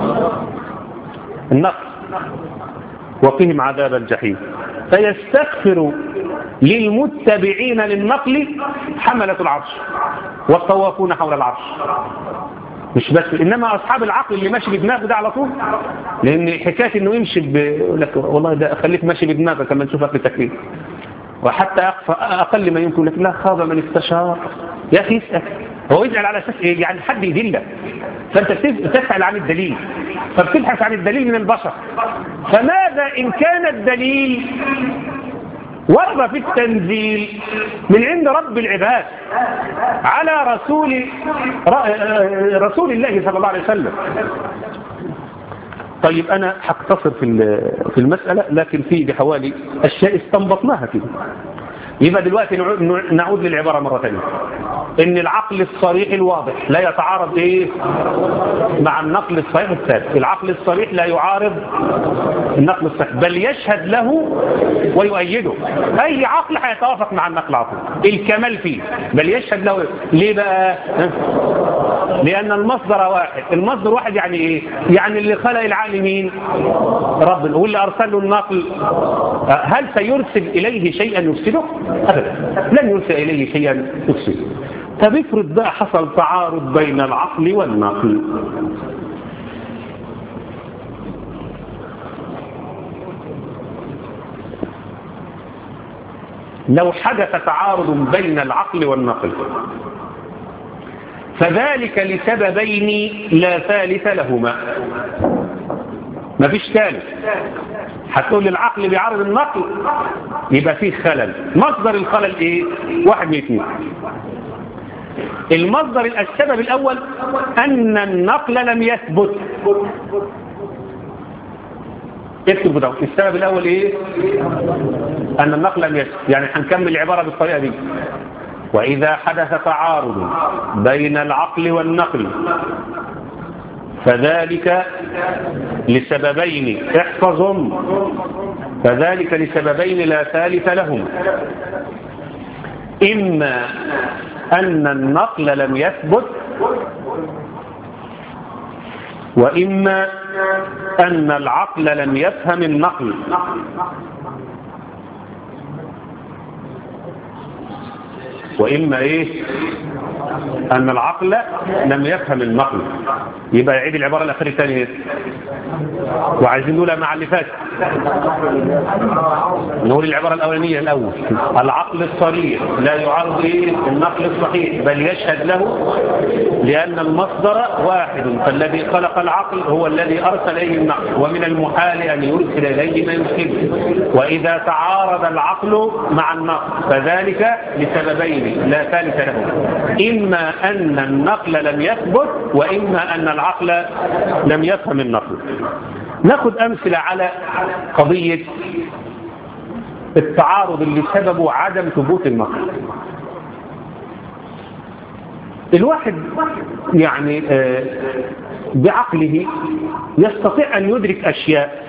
النقل. وقهم عذاب الجحيم. فيستغفر للمتبعين للنقل حملة العرش والطوافون حول العرش. مش بس، إنما أصحاب العقل اللي ماشي بدماغه ده على طول، لأن حكاية إنه يمشي بيقول لك والله ده خليك ماشي بدماغك كما نشوف أكل تكليف، وحتى أقل ما يمكن لك لا خاض من استشار. يا أخي اسأل، هو يسأل على أساس إيه؟ يعني حد يدلك، فأنت تسأل عن الدليل، فبتبحث عن الدليل من البشر. فماذا إن كان الدليل ورد في التنزيل من عند رب العباد على رسول رسول الله صلى الله عليه وسلم؟ طيب أنا هقتصر في في المسألة، لكن في بحوالي أشياء استنبطناها كده. يبقى دلوقتي نعود للعبارة مرة ثانية، إن العقل الصريح الواضح لا يتعارض إيه مع النقل الصحيح الثابت. العقل الصريح لا يعارض النقل الصحيح، بل يشهد له ويؤيده. أي عقل هيتوافق مع النقل عقل الكمال فيه، بل يشهد له. ليه بقى؟ لأن المصدر واحد. المصدر واحد يعني إيه؟ يعني اللي خلق العقل مين؟ ربنا. واللي أرسل له النقل هل سيرسل إليه شيئا يفسده؟ أبدا، لن يرسل إليه شيئا يفسده. طب افرض بقى حصل تعارض بين العقل والنقل. لو حدث تعارض بين العقل والنقل فذلك لسببين لا ثالث لهما. ما فيش ثالث. هتقول العقل بيعارض النقل يبقى فيه خلل. مصدر الخلل ايه؟ واحد من اثنين. المصدر السبب الاول ان النقل لم يثبت. اكتب ده. السبب الاول ايه؟ ان النقل لم يثبت. يعني هنكمل العبارة بالطريقة دي. وإذا حدث تعارض بين العقل والنقل فذلك لسببين، احفظهم، فذلك لسببين لا ثالث لهم. إما أن النقل لم يثبت، وإما أن العقل لم يفهم النقل. وإما إيه؟ أن العقل لم يفهم النقل. يبقى يعيد العبارة الأخيرة الثانية، وعايزين نقولها مع اللي فات. نقول العبارة الأولانية الأول، العقل الصريح لا يعارض إيه؟ النقل الصحيح، بل يشهد له لأن المصدر واحد، فالذي خلق العقل هو الذي أرسل إليه النقل، ومن المحال أن يرسل إليه ما يشبه. وإذا تعارض العقل مع النقل فذلك لسببين لا ثالث له، إما أن النقل لم يثبت، وإما أن العقل لم يفهم النقل. ناخذ أمثلة على قضية التعارض اللي سببه عدم ثبوت النقل. الواحد يعني بعقله يستطيع أن يدرك أشياء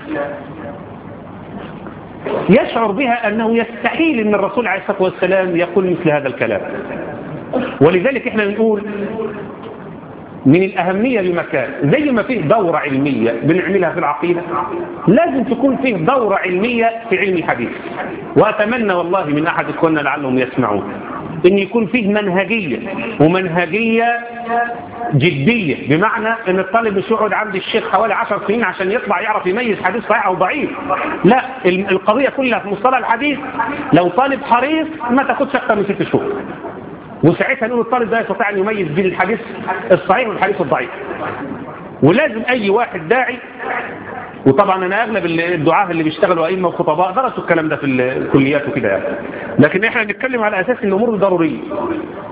يشعر بها أنه يستحيل أن الرسول عليه الصلاة والسلام يقول مثل هذا الكلام. ولذلك احنا نقول من الأهمية لمكان، زي ما فيه دورة علمية بنعملها في العقيدة، لازم تكون فيه دورة علمية في علم الحديث. وأتمنى والله من أحد إخواننا لعلهم يسمعون أن يكون فيه منهجية، ومنهجية جدية، بمعنى أن الطالب مش يقعد عند الشيخ حوالي عشر سنين عشان يطلع يعرف يميز حديث صحيح أو ضعيف. لا، القضية كلها في مصطلح الحديث لو طالب حريص ما تاخدش أكثر من ست شهور، وساعتها نقول الطالب ده يستطيع أن يميز بين الحديث الصحيح والحديث الضعيف. ولازم أي واحد داعي، وطبعا أنا أغلب الدعاة اللي بيشتغلوا أئمة وخطباء درسوا الكلام ده في الكليات وكده يعني، لكن إحنا نتكلم على أساس أن الأمور ضرورية.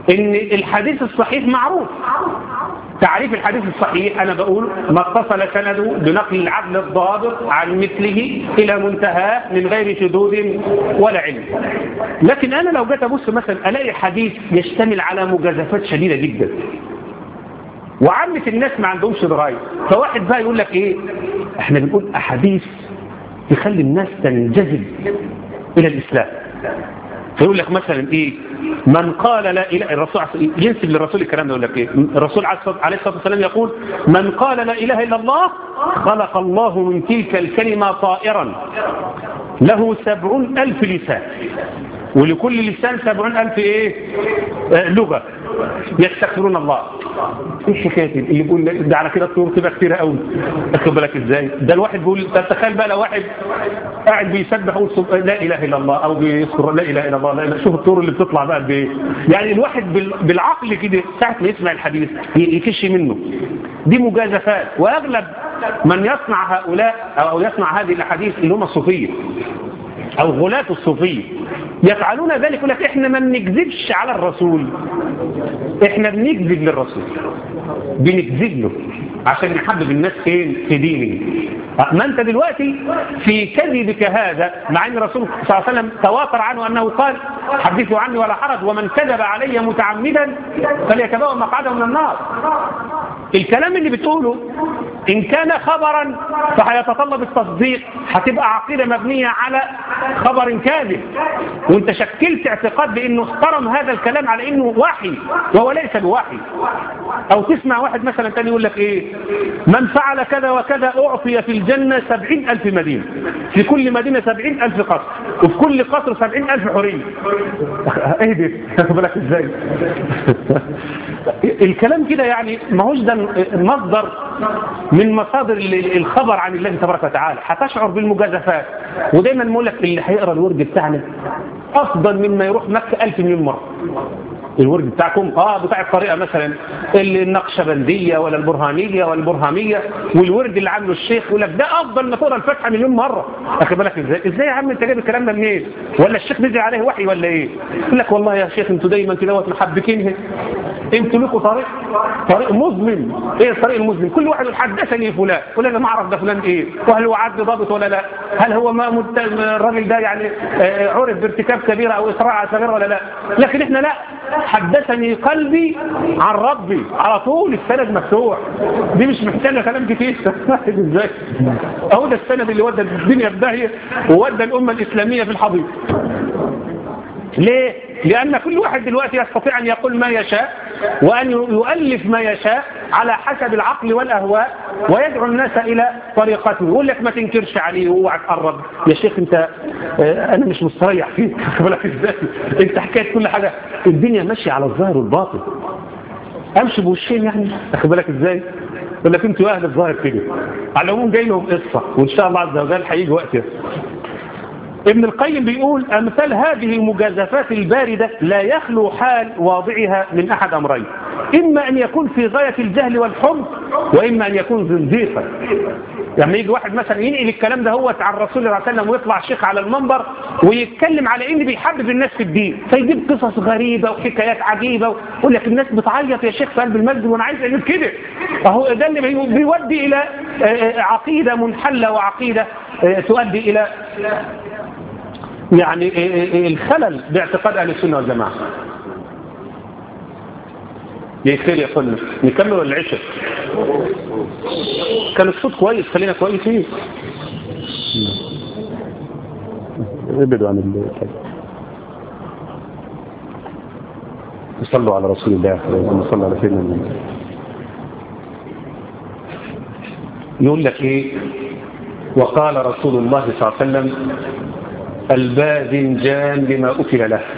ان الحديث الصحيح معروف. تعريف الحديث الصحيح أنا بقول ما اتصل سنده بنقل العدل الضابط عن مثله إلى منتهى من غير شذوذ ولا علم. لكن أنا لو جيت أبص مثلا ألاقي حديث يشتمل على مجازفات شديدة جدا وعامة الناس ما عندهمش دراية، فواحد بقى يقول لك إيه، إحنا بنقول أحاديث تخلي الناس تنجذب إلى الإسلام، فيقول لك مثلا ايه، من قال لا اله، الرسول ينسب للرسول الكلام ده، يقول لك ايه، الرسول عليه الصلاه والسلام يقول من قال لا اله الا الله خلق الله من تلك الكلمه طائرا له سبعون الف لسان ولكل لسان سبعون الف ايه آه لغه يستغفرون الله. ايه حكايه اللي يقول ده على كده الطور تبقى كتير قوي؟ اخد بالك ازاي؟ ده الواحد بيقول، تتخيل بقى لو واحد قاعد بيسبح يقول لا اله الا الله او بيذكر لا اله الا الله، لا إله. شوف الطور اللي بتطلع بقى بايه. يعني الواحد بالعقل كده ساعه ما يسمع الحديث يكش منه. دي مجازفات، واغلب من يصنع هؤلاء او يصنع هذه الاحاديث اللي هم الصوفيه او غلاة الصوفيه يفعلون ذلك. يقول لك احنا ما بنكذبش على الرسول، احنا بنكذب للرسول، بنكذب له عشان نحبب الناس فين في دينه. ما انت دلوقتي في كذبك هذا، مع ان الرسول صلى الله عليه وسلم تواتر عنه انه قال حدثوا عني ولا حرج، ومن كذب علي متعمدا فليتبوأ مقعده من النار. الكلام اللي بتقوله ان كان خبرا فهيتطلب التصديق، هتبقى عقيده مبنيه على خبر كاذب، وانت شكلت اعتقاد بانه احترم هذا الكلام على انه وحي وهو ليس بوحي. او تسمع واحد مثلا تاني يقول لك ايه، من فعل كذا وكذا اعطي في الجنه سبعين الف مدينه، في كل مدينه سبعين الف قصر، وفي كل قصر سبعين الف حوريه. ايه ده؟ خد بالك ازاي؟ الكلام كده يعني ما هوش ده مصدر من مصادر الخبر عن الله تبارك وتعالى. هتشعر بالمجازفات. ودايما بقول لك اللي هيقرا الورد بتاعنا افضل مما يروح مكه ألف مليون مره. الورد بتاعكم اه بتاع الطريقه مثلا النقشبنديه ولا البرهانيه ولا البرهاميه، والورد اللي عامله الشيخ يقول لك ده افضل ما تقرا الفاتحه مليون مره. اخد بالك ازاي؟ ازاي يا عم انت جايب الكلام ده منين؟ ولا الشيخ نزل عليه وحي ولا ايه؟ يقول لك والله يا شيخ انتوا دايما كده محبكينها، انتوا لكم طريق طريق مظلم. ايه الطريق المظلم؟ كل واحد يحدثني فلان، ولا انا ما اعرف ده فلان ايه، وهل هو عدل ضابط ولا لا، هل هو ما مت... الراجل ده يعني عرف بارتكاب كبيره او اسراع صغيره ولا لا. لكن احنا لا، حدثني قلبي عن ربي على طول، السند مفتوح. دي مش محتاجه كلام كتير. ازاي؟ اهو ده السند اللي ودى الدنيا في داهيه وودى الامه الاسلاميه في الحضيض. ليه؟ لأن كل واحد دلوقتي يستطيع أن يقول ما يشاء وأن يؤلف ما يشاء على حسب العقل والأهواء ويدعو الناس إلى طريقته. يقول لك ما تنكرش عليه واوعى تقرب يا شيخ انت اه أنا مش مستريح فيك. انت حكاية كل حاجة. الدنيا ماشية على الظاهر والباطن. أمشي بوشين يعني. أخد بالك إزاي؟ يقول لك انتوا أهل الظاهر كده. على العموم جاي لهم قصة وإن شاء الله عز وجل هيجي وقتها. ابن القيم بيقول أمثال هذه المجازفات الباردة لا يخلو حال واضعها من أحد أمرين، إما أن يكون في غاية الجهل والحمق، وإما أن يكون زنديقا. لما يجي واحد مثلا ينقل الكلام ده هو عن الرسول صلى الله عليه وسلم ويطلع شيخ على المنبر ويتكلم على إن بيحبب الناس في الدين، فيجيب قصص غريبة وحكايات عجيبة ويقول لك الناس بتعيط يا شيخ في قلب المسجد وأنا عايز أعمل كده. أهو ده اللي بيودي إلى عقيدة منحلة وعقيدة تؤدي إلى يعني الخلل باعتقاد أهل السنة والجماعة. يخير يا فندم نكمل ولا العشر؟ كان الصوت كويس، خلينا كويسين. ابعدوا عن الحاجة. صلوا على رسول الله صلى الله عليه وسلم. يقول لك ايه؟ وقال رسول الله صلى الله عليه وسلم الباذنجان لما أكل له.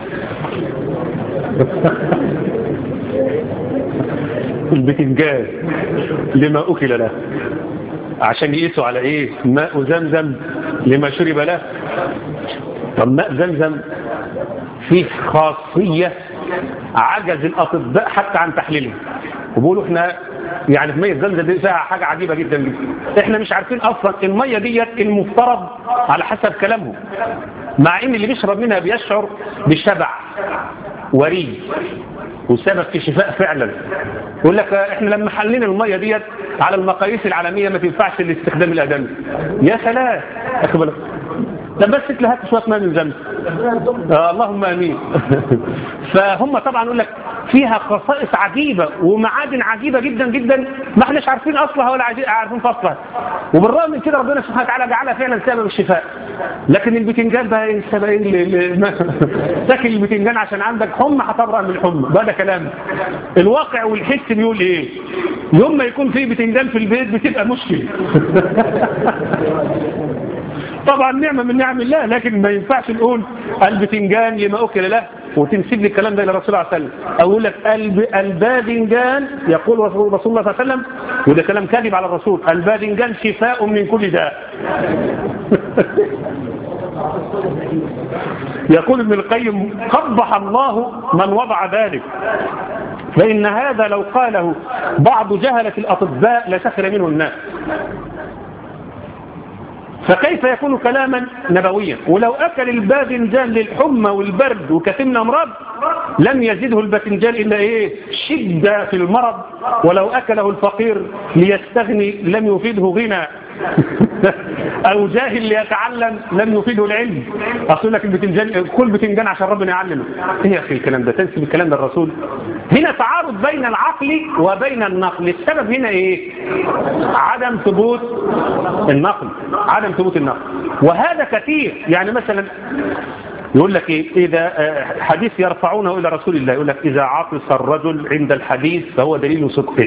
البتنجان لما أكل له، عشان يقيسوا على ايه؟ ماء زمزم لما شرب له. طب ماء زمزم فيه خاصية عجز الأطباء حتى عن تحليلها، وبيقولوا احنا يعني في مية زمزم دي فيها حاجة عجيبة جدا جدا. احنا مش عارفين اصلا المية ديت المفترض على حسب كلامهم، مع ان اللي بيشرب منها بيشعر بشبع وري وسبب في شفاء فعلا. يقول لك احنا لما حلينا الميه ديت على المقاييس العالميه ما تنفعش لاستخدام الادمي. يا سلام اخبر ده بس تلهات شويه ماء من زمزم. آه اللهم امين. فهم طبعا يقول لك فيها خصائص عجيبه ومعادن عجيبه جدا جدا ما احناش عارفين اصلها ولا عارفين فصلها، وبالرغم من كده ربنا سبحانه وتعالى جعلها فعلا سبب الشفاء. لكن البتنجان بقى ايه السبب؟ ايه تاكل البتنجان عشان عندك حمى هتبرأ من الحمى؟ ده ده كلام. الواقع والحس بيقول ايه؟ يوم ما يكون في بتنجان في البيت بتبقى مشكله. طبعا نعمة من نعم الله، لكن ما ينفعش نقول البتنجان لما أكل له وتنسب لي الكلام ده إلى رسول الله صلى الله عليه وسلم. أقول لك الباذنجان يقول رسول الله صلى الله عليه وسلم، وده كلام كاذب على الرسول، الباذنجان شفاء من كل داء. يقول ابن القيم قبح الله من وضع ذلك، فإن هذا لو قاله بعض جهلة الأطباء لسخر منه الناس. فكيف يكون كلاما نبويا؟ ولو أكل الباذنجان للحمى والبرد وكثير من الأمراض لم يزده الباذنجان إلا إيه؟ شدة في المرض. ولو أكله الفقير ليستغني لم يفيده غنى. أو جاهل ليتعلم لم يفيده العلم. أقول لك البتنجان كل بتنجان عشان ربنا يعلمه. إيه يا أخي الكلام ده؟ تنسب الكلام ده الرسول؟ هنا تعارض بين العقل وبين النقل. السبب هنا إيه؟ عدم ثبوت النقل، عدم ثبوت النقل. وهذا كثير. يعني مثلا يقول لك إيه؟ إذا حديث يرفعونه إلى رسول الله يقول لك إذا عطس الرجل عند الحديث فهو دليل صدقه.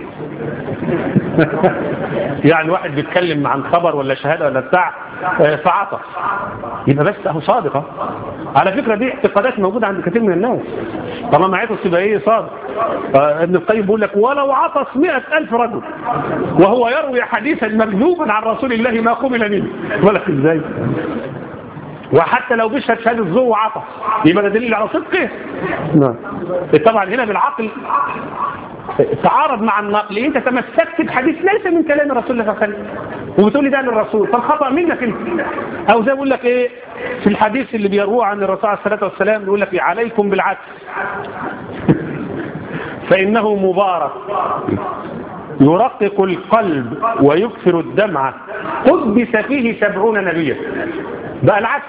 يعني واحد بيتكلم عن خبر ولا شهادة ولا بتاع فعطس يبقى بس اهو صادقة. على فكرة دي اعتقادات موجودة عند كثير من الناس. طالما عطس يبقى ايه؟ صادق. ابن القيم بيقول لك ولو عطس مئة ألف رجل وهو يروي حديثا مكذوبا عن رسول الله ما قبل منه. ولا ازاي؟ وحتى لو بيشهد شهادة الزور وعطس يبقى ده دليل على صدقه. نعم. طبعا هنا بالعقل تعارض مع النقل. انت تمسكت بحديث ليس من كلام رسول الله صلى الله عليه وسلم وبتقول لي ده للرسول، فالخطأ منك انت. او زي بقول لك ايه في الحديث اللي بيروه عن الرسول عليه الصلاه والسلام يقول لك إيه؟ عليكم بالعدس فانه مبارك يرقق القلب ويكثر الدمعة قدس فيه سبعون نبيا. بقى العكس.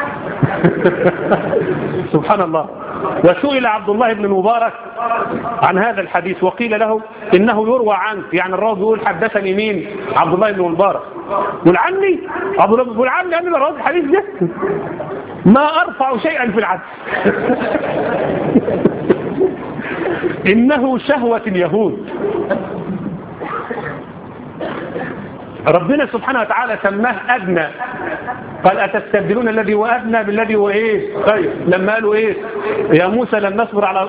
سبحان الله. وسئل عبد الله بن المبارك عن هذا الحديث وقيل له إنه يروى عنك. يعني الراوي بيقول حدثني مين؟ عبد الله بن المبارك. قل عني عبد الله بن عني أنا راوي الحديث ده ما أرفع شيئا في العدس. إنه شهوة اليهود. ربنا سبحانه وتعالى سماه أدنى. قال أتستبدلون الذي هو أدنى بالذي هو إيه؟ طيب لما قالوا إيه؟ يا موسى لن نصبر على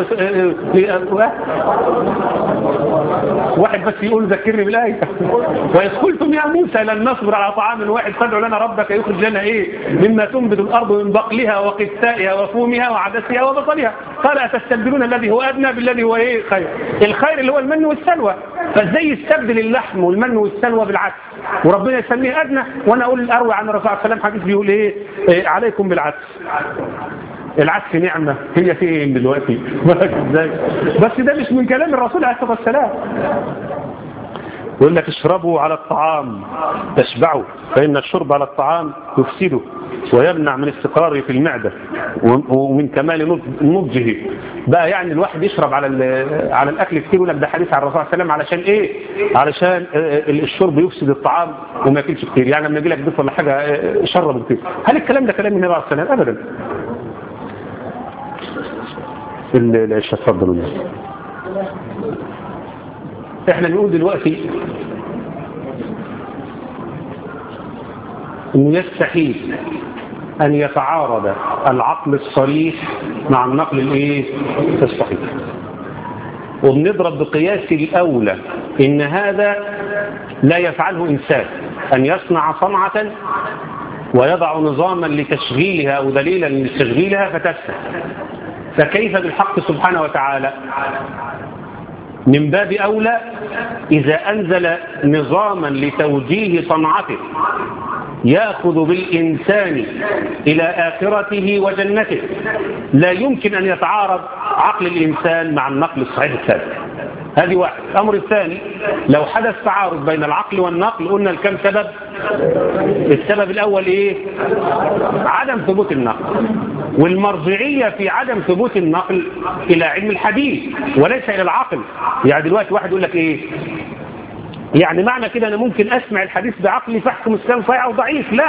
واحد بس يقول ذكرني بالآية. وإذ قلتم يا موسى لن نصبر على طعام واحد فادع لنا ربك يخرج لنا إيه؟ مما تنبت الأرض من بقلها وقثائها وفومها وعدسها وبصلها. قال أتستبدلون الذي هو أدنى بالذي هو إيه؟ خير. الخير اللي هو المن والسلوى. فازاي يستبدل اللحم والمن والسلوى بالعدس وربنا يسميه أدنى وأنا أقول أروي عن الرسول صلى الله عليه وسلم حديث بيقول إيه؟ إيه عليكم بالعدس. العدس نعمة هي في إيه دلوقتي؟ بس ده مش من كلام الرسول عليه الصلاة والسلام. يقول لك اشربوا على الطعام تشبعوا فإن الشرب على الطعام يفسده ويمنع من استقراره في المعدة ومن كمال نضجه. بقى يعني الواحد يشرب على على الأكل كتير. يقول لك ده حديث عن الرسول صلى الله عليه وسلم علشان إيه؟ علشان الشرب يفسد الطعام وما ياكلش كتير. يعني لما يجي لك ضيف ولا حاجة شرب كتير. هل الكلام ده كلام النبي عليه الصلاة والسلام؟ أبدا. العشاء اتفضلوا. احنا بنقول دلوقتي انه يستحيل ان يتعارض العقل الصريح مع النقل الايه الصحيح. وبنضرب بقياس الاولى ان هذا لا يفعله انسان ان يصنع صنعة ويضع نظاما لتشغيلها او دليلا لتشغيلها فتفسد. فكيف بالحق سبحانه وتعالى؟ من باب أولى إذا أنزل نظاما لتوجيه صنعته يأخذ بالإنسان إلى آخرته وجنته. لا يمكن أن يتعارض عقل الإنسان مع النقل الصحيح الثابت. هذه واحد. الأمر الثاني، لو حدث تعارض بين العقل والنقل قلنا الكم سبب. السبب الأول إيه؟ عدم ثبوت النقل، والمرجعية في عدم ثبوت النقل إلى علم الحديث وليس إلى العقل. يعني دلوقتي واحد يقول لك إيه؟ يعني معنى كده أنا ممكن أسمع الحديث بعقلي فاحكم الكلام صحيح أو ضعيف؟ لا.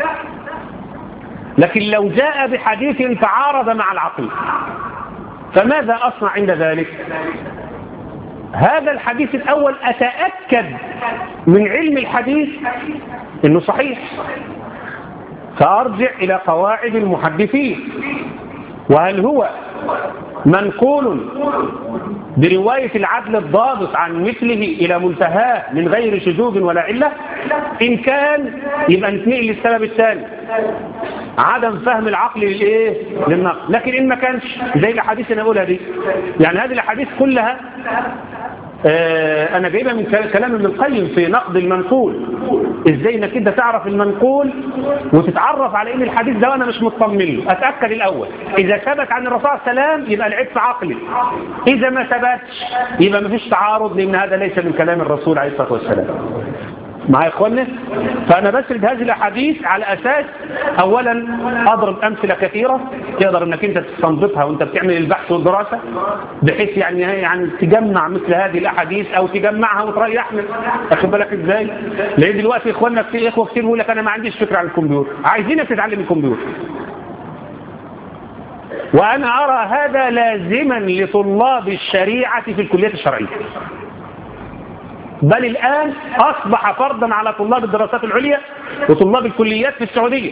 لكن لو جاء بحديث تعارض مع العقل فماذا أصنع عند ذلك؟ هذا الحديث الأول أتأكد من علم الحديث إنه صحيح، فأرجع إلى قواعد المحدثين، وهل هو منقول برواية العدل الضابط عن مثله إلى منتهاه من غير شذوذ ولا علة؟ إن كان يبقى نتنقل للسبب الثاني، عدم فهم العقل للإيه؟ للنقل. لكن إن ما كانش زي الأحاديث اللي أقولها دي، يعني هذه الأحاديث كلها آه أنا جايبها من كلام ابن القيم في نقد المنقول. إزاي إنك أنت تعرف المنقول وتتعرف على إن الحديث ده وأنا مش مطمن له؟ أتأكد الأول إذا ثبت عن الرسول صلى الله عليه وسلم يبقى العيب في عقلي، إذا ما ثبتش يبقى ما فيش تعارض، لأن هذا ليس من كلام الرسول عليه الصلاة والسلام. معايا يا اخوانا؟ فانا بسرد هذه الاحاديث على اساس اولا اضرب امثله كثيره تقدر انك انت تستنبطها وانت بتعمل البحث والدراسه، بحيث يعني يعني تجمع مثل هذه الاحاديث او تجمعها وتريحنا. واخد بالك ازاي؟ لان دلوقتي اخواننا في اخوه كتير بيقول لك انا ما عنديش فكره عن الكمبيوتر، عايزينك تتعلم الكمبيوتر. وانا ارى هذا لازما لطلاب الشريعه في الكليات الشرعيه، بل الآن أصبح فرضا على طلاب الدراسات العليا وطلاب الكليات في السعودية.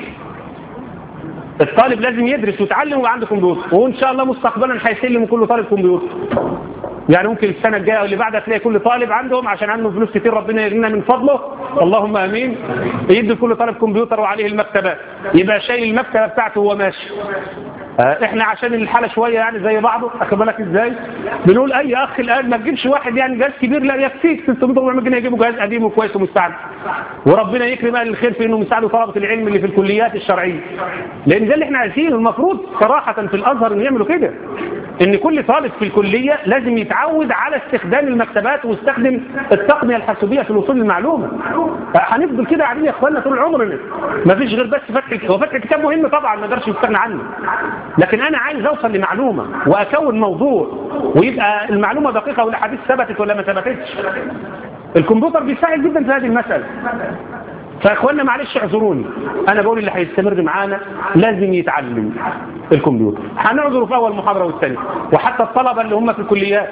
الطالب لازم يدرس ويتعلم ويبقى عنده كمبيوتر، وإن شاء الله مستقبلا هيسلم كل طالب كمبيوتر. يعني ممكن السنة الجاية واللي بعدها تلاقي كل طالب عندهم عشان عنده فلوس كتير ربنا يغنينا من فضله اللهم امين، يدي كل طالب كمبيوتر وعليه المكتبات، يبقى شايل المكتبة بتاعته وهو ماشي. احنا عشان الحالة شوية يعني زي بعضه، اخد بالك ازاي؟ بنقول اي اخ الان ما تجيبش واحد يعني جهاز كبير، لا يكفيك ستمية وأربعمية جنيه يجيبوا جهاز قديم وكويس ومستعمل، وربنا يكرم اهل الخير في انه يساعدوا طلبة العلم اللي في الكليات الشرعية، لان ده اللي احنا عايزينه. المفروض صراحة في الازهر ان يعملوا كده، ان كل طالب في الكلية لازم يتعود على استخدام المكتبات ويستخدم التقنية الحاسوبية في الوصول للمعلومة. هنفضل كده قاعدين يا اخواننا طول عمرنا، ما فيش غير بس فتح، هو فتح الكتاب مهم طبعا ما نقدرش نستغنى عنه، لكن انا عايز اوصل لمعلومة واكون موضوع ويبقى المعلومة دقيقة والاحاديث ثبتت ولا ما ثبتتش. الكمبيوتر بيساعد جدا في هذه المسألة. فاخواننا معلش اعذروني، انا بقول اللي هيستمر معانا لازم يتعلم الكمبيوتر. هنعذره في اول محاضرة والثانية، وحتى الطلبة اللي هم في الكليات،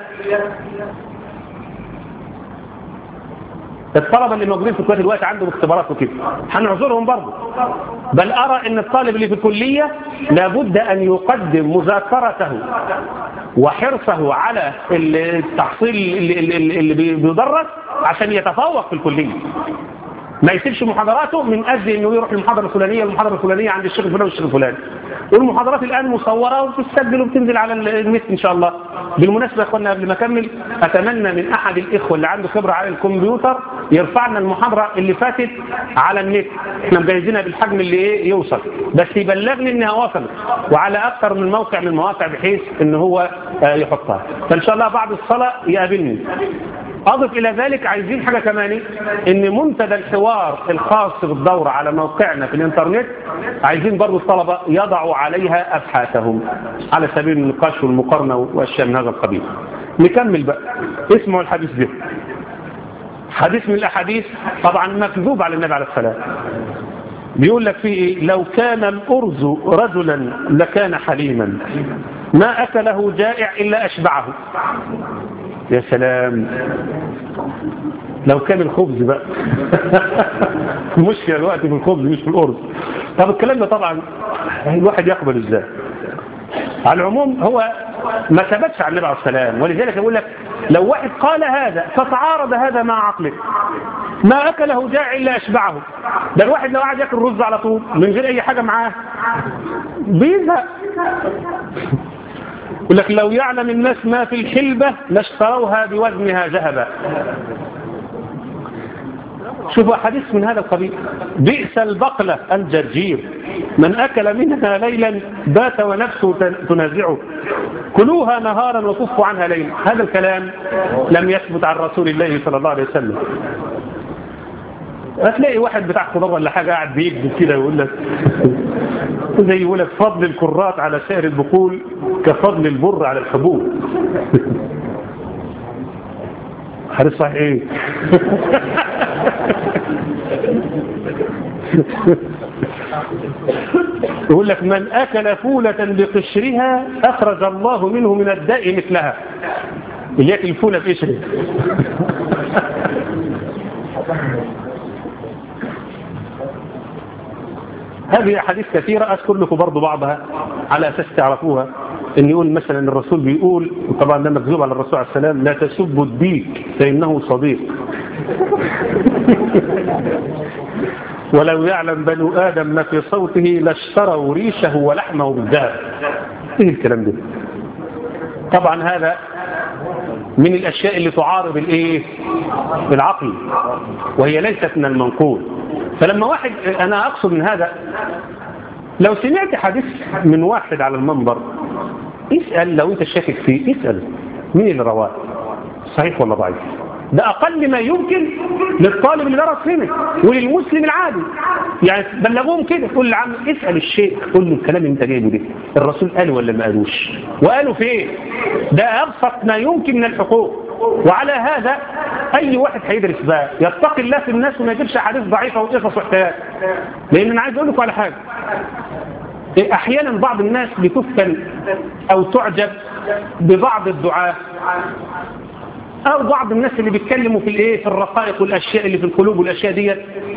الطلبة اللي موجودين في الكليات دلوقتي عندهم اختبارات وكده هنعذرهم برضه. بل ارى ان الطالب اللي في الكلية لابد ان يقدم مذاكرته وحرصه على التحصيل اللي, اللي, اللي بيدرس عشان يتفوق في الكلية، ما يسيبش محاضراته من أجل أنه يروح المحاضرة الفلانية المحاضرة الفلانية عند الشيخ الفلاني والشيخ الفلاني. والمحاضرات الآن مصورة وتسجل وبتنزل على النت إن شاء الله. بالمناسبة يا أخوانا قبل ما أكمل، أتمنى من أحد الإخوة اللي عنده خبرة على الكمبيوتر يرفع لنا المحاضرة اللي فاتت على النت، احنا مجهزينها بالحجم اللي إيه يوصل، بس يبلغني إنها وصلت وعلى أكثر من موقع من المواقع بحيث إن هو يحطها. فإن شاء الله بعد الصلاة يقابلني. أضف إلى ذلك عايزين حاجة كمان، إن منتدى الحوار الخاص بالدورة على موقعنا في الإنترنت عايزين برضو الطلبة يضعوا عليها أبحاثهم على سبيل النقاش والمقارنة وأشياء من هذا القبيل. نكمل بقى، اسمعوا الحديث ده، حديث من الأحاديث طبعا مكذوب على النبي عليه السلام. بيقول لك فيه لو كان الأرز رجلا لكان حليما ما أكله جائع إلا أشبعه. يا سلام، لو كان الخبز بقى المشكلة الوقت في الخبز مش في الأرز. طب الكلام ده طبعا الواحد يقبل ازاي؟ على العموم هو ما ثبتش عن النبي عليه السلام، ولذلك يقول لك لو واحد قال هذا فتعارض هذا مع عقله ما أكله جاع إلا أشبعه. ده الواحد لو قاعد ياكل رز على طول من غير أي حاجة معاه بيزهق. يقول لك لو يعلم الناس ما في الحلبة لاشتروها بوزنها ذهبا. شوفوا حديث من هذا القبيل: بئس البقلة الجرجير من أكل منها ليلا بات ونفسه تنازعه، كلوها نهارا وكفوا عنها ليلا. هذا الكلام لم يثبت عن رسول الله صلى الله عليه وسلم. هتلاقي واحد بتاع خضار ولا حاجة قاعد بيكذب كده يقول لك زي يقول لك فضل الكرات على سائر البقول كفضل البر على الحبوب. حديث صحيح ايه؟ يقول لك من أكل فولة بقشرها أخرج الله منه من الداء مثلها. اللي يأكل فولة بقشرها. هذه أحاديث كثيرة أذكر لكم برضو بعضها على أساس تعرفوها. إن يقول مثلا الرسول بيقول، وطبعا ده مكذوب على الرسول عليه السلام: لا تسبوا الديك فإنه صديق. ولو يعلم بنو آدم ما في صوته لاشتروا ريشه ولحمه بالذهب. ايه الكلام ده؟ طبعا هذا من الأشياء اللي تعارض الايه؟ العقل، وهي ليست من المنقول. فلما واحد، أنا أقصد من هذا، لو سمعت حديث من واحد على المنبر اسأل، لو أنت شاكك فيه اسأل مين اللي رواه، صحيح ولا ضعيف. ده أقل ما يمكن للطالب اللي درس هنا وللمسلم العادي. يعني بلغوهم كده، قول لعم اسأل الشيخ، قول له الكلام اللي انت جايبه ده الرسول قاله ولا ما قالوش، وقالوا في ايه. ده أبسط ما يمكن من الحقوق. وعلى هذا أي واحد هيدرس بقى يتقي الله في الناس وما يجيبش حديث ضعيفة وقصص وحكايات. لأن أنا عايز أقول لكم على حاجة، أحيانا بعض الناس بتفتن أو تعجب ببعض الدعاة أو بعض الناس اللي بيتكلموا في الايه، في الرقائق والأشياء اللي في القلوب والأشياء ديت،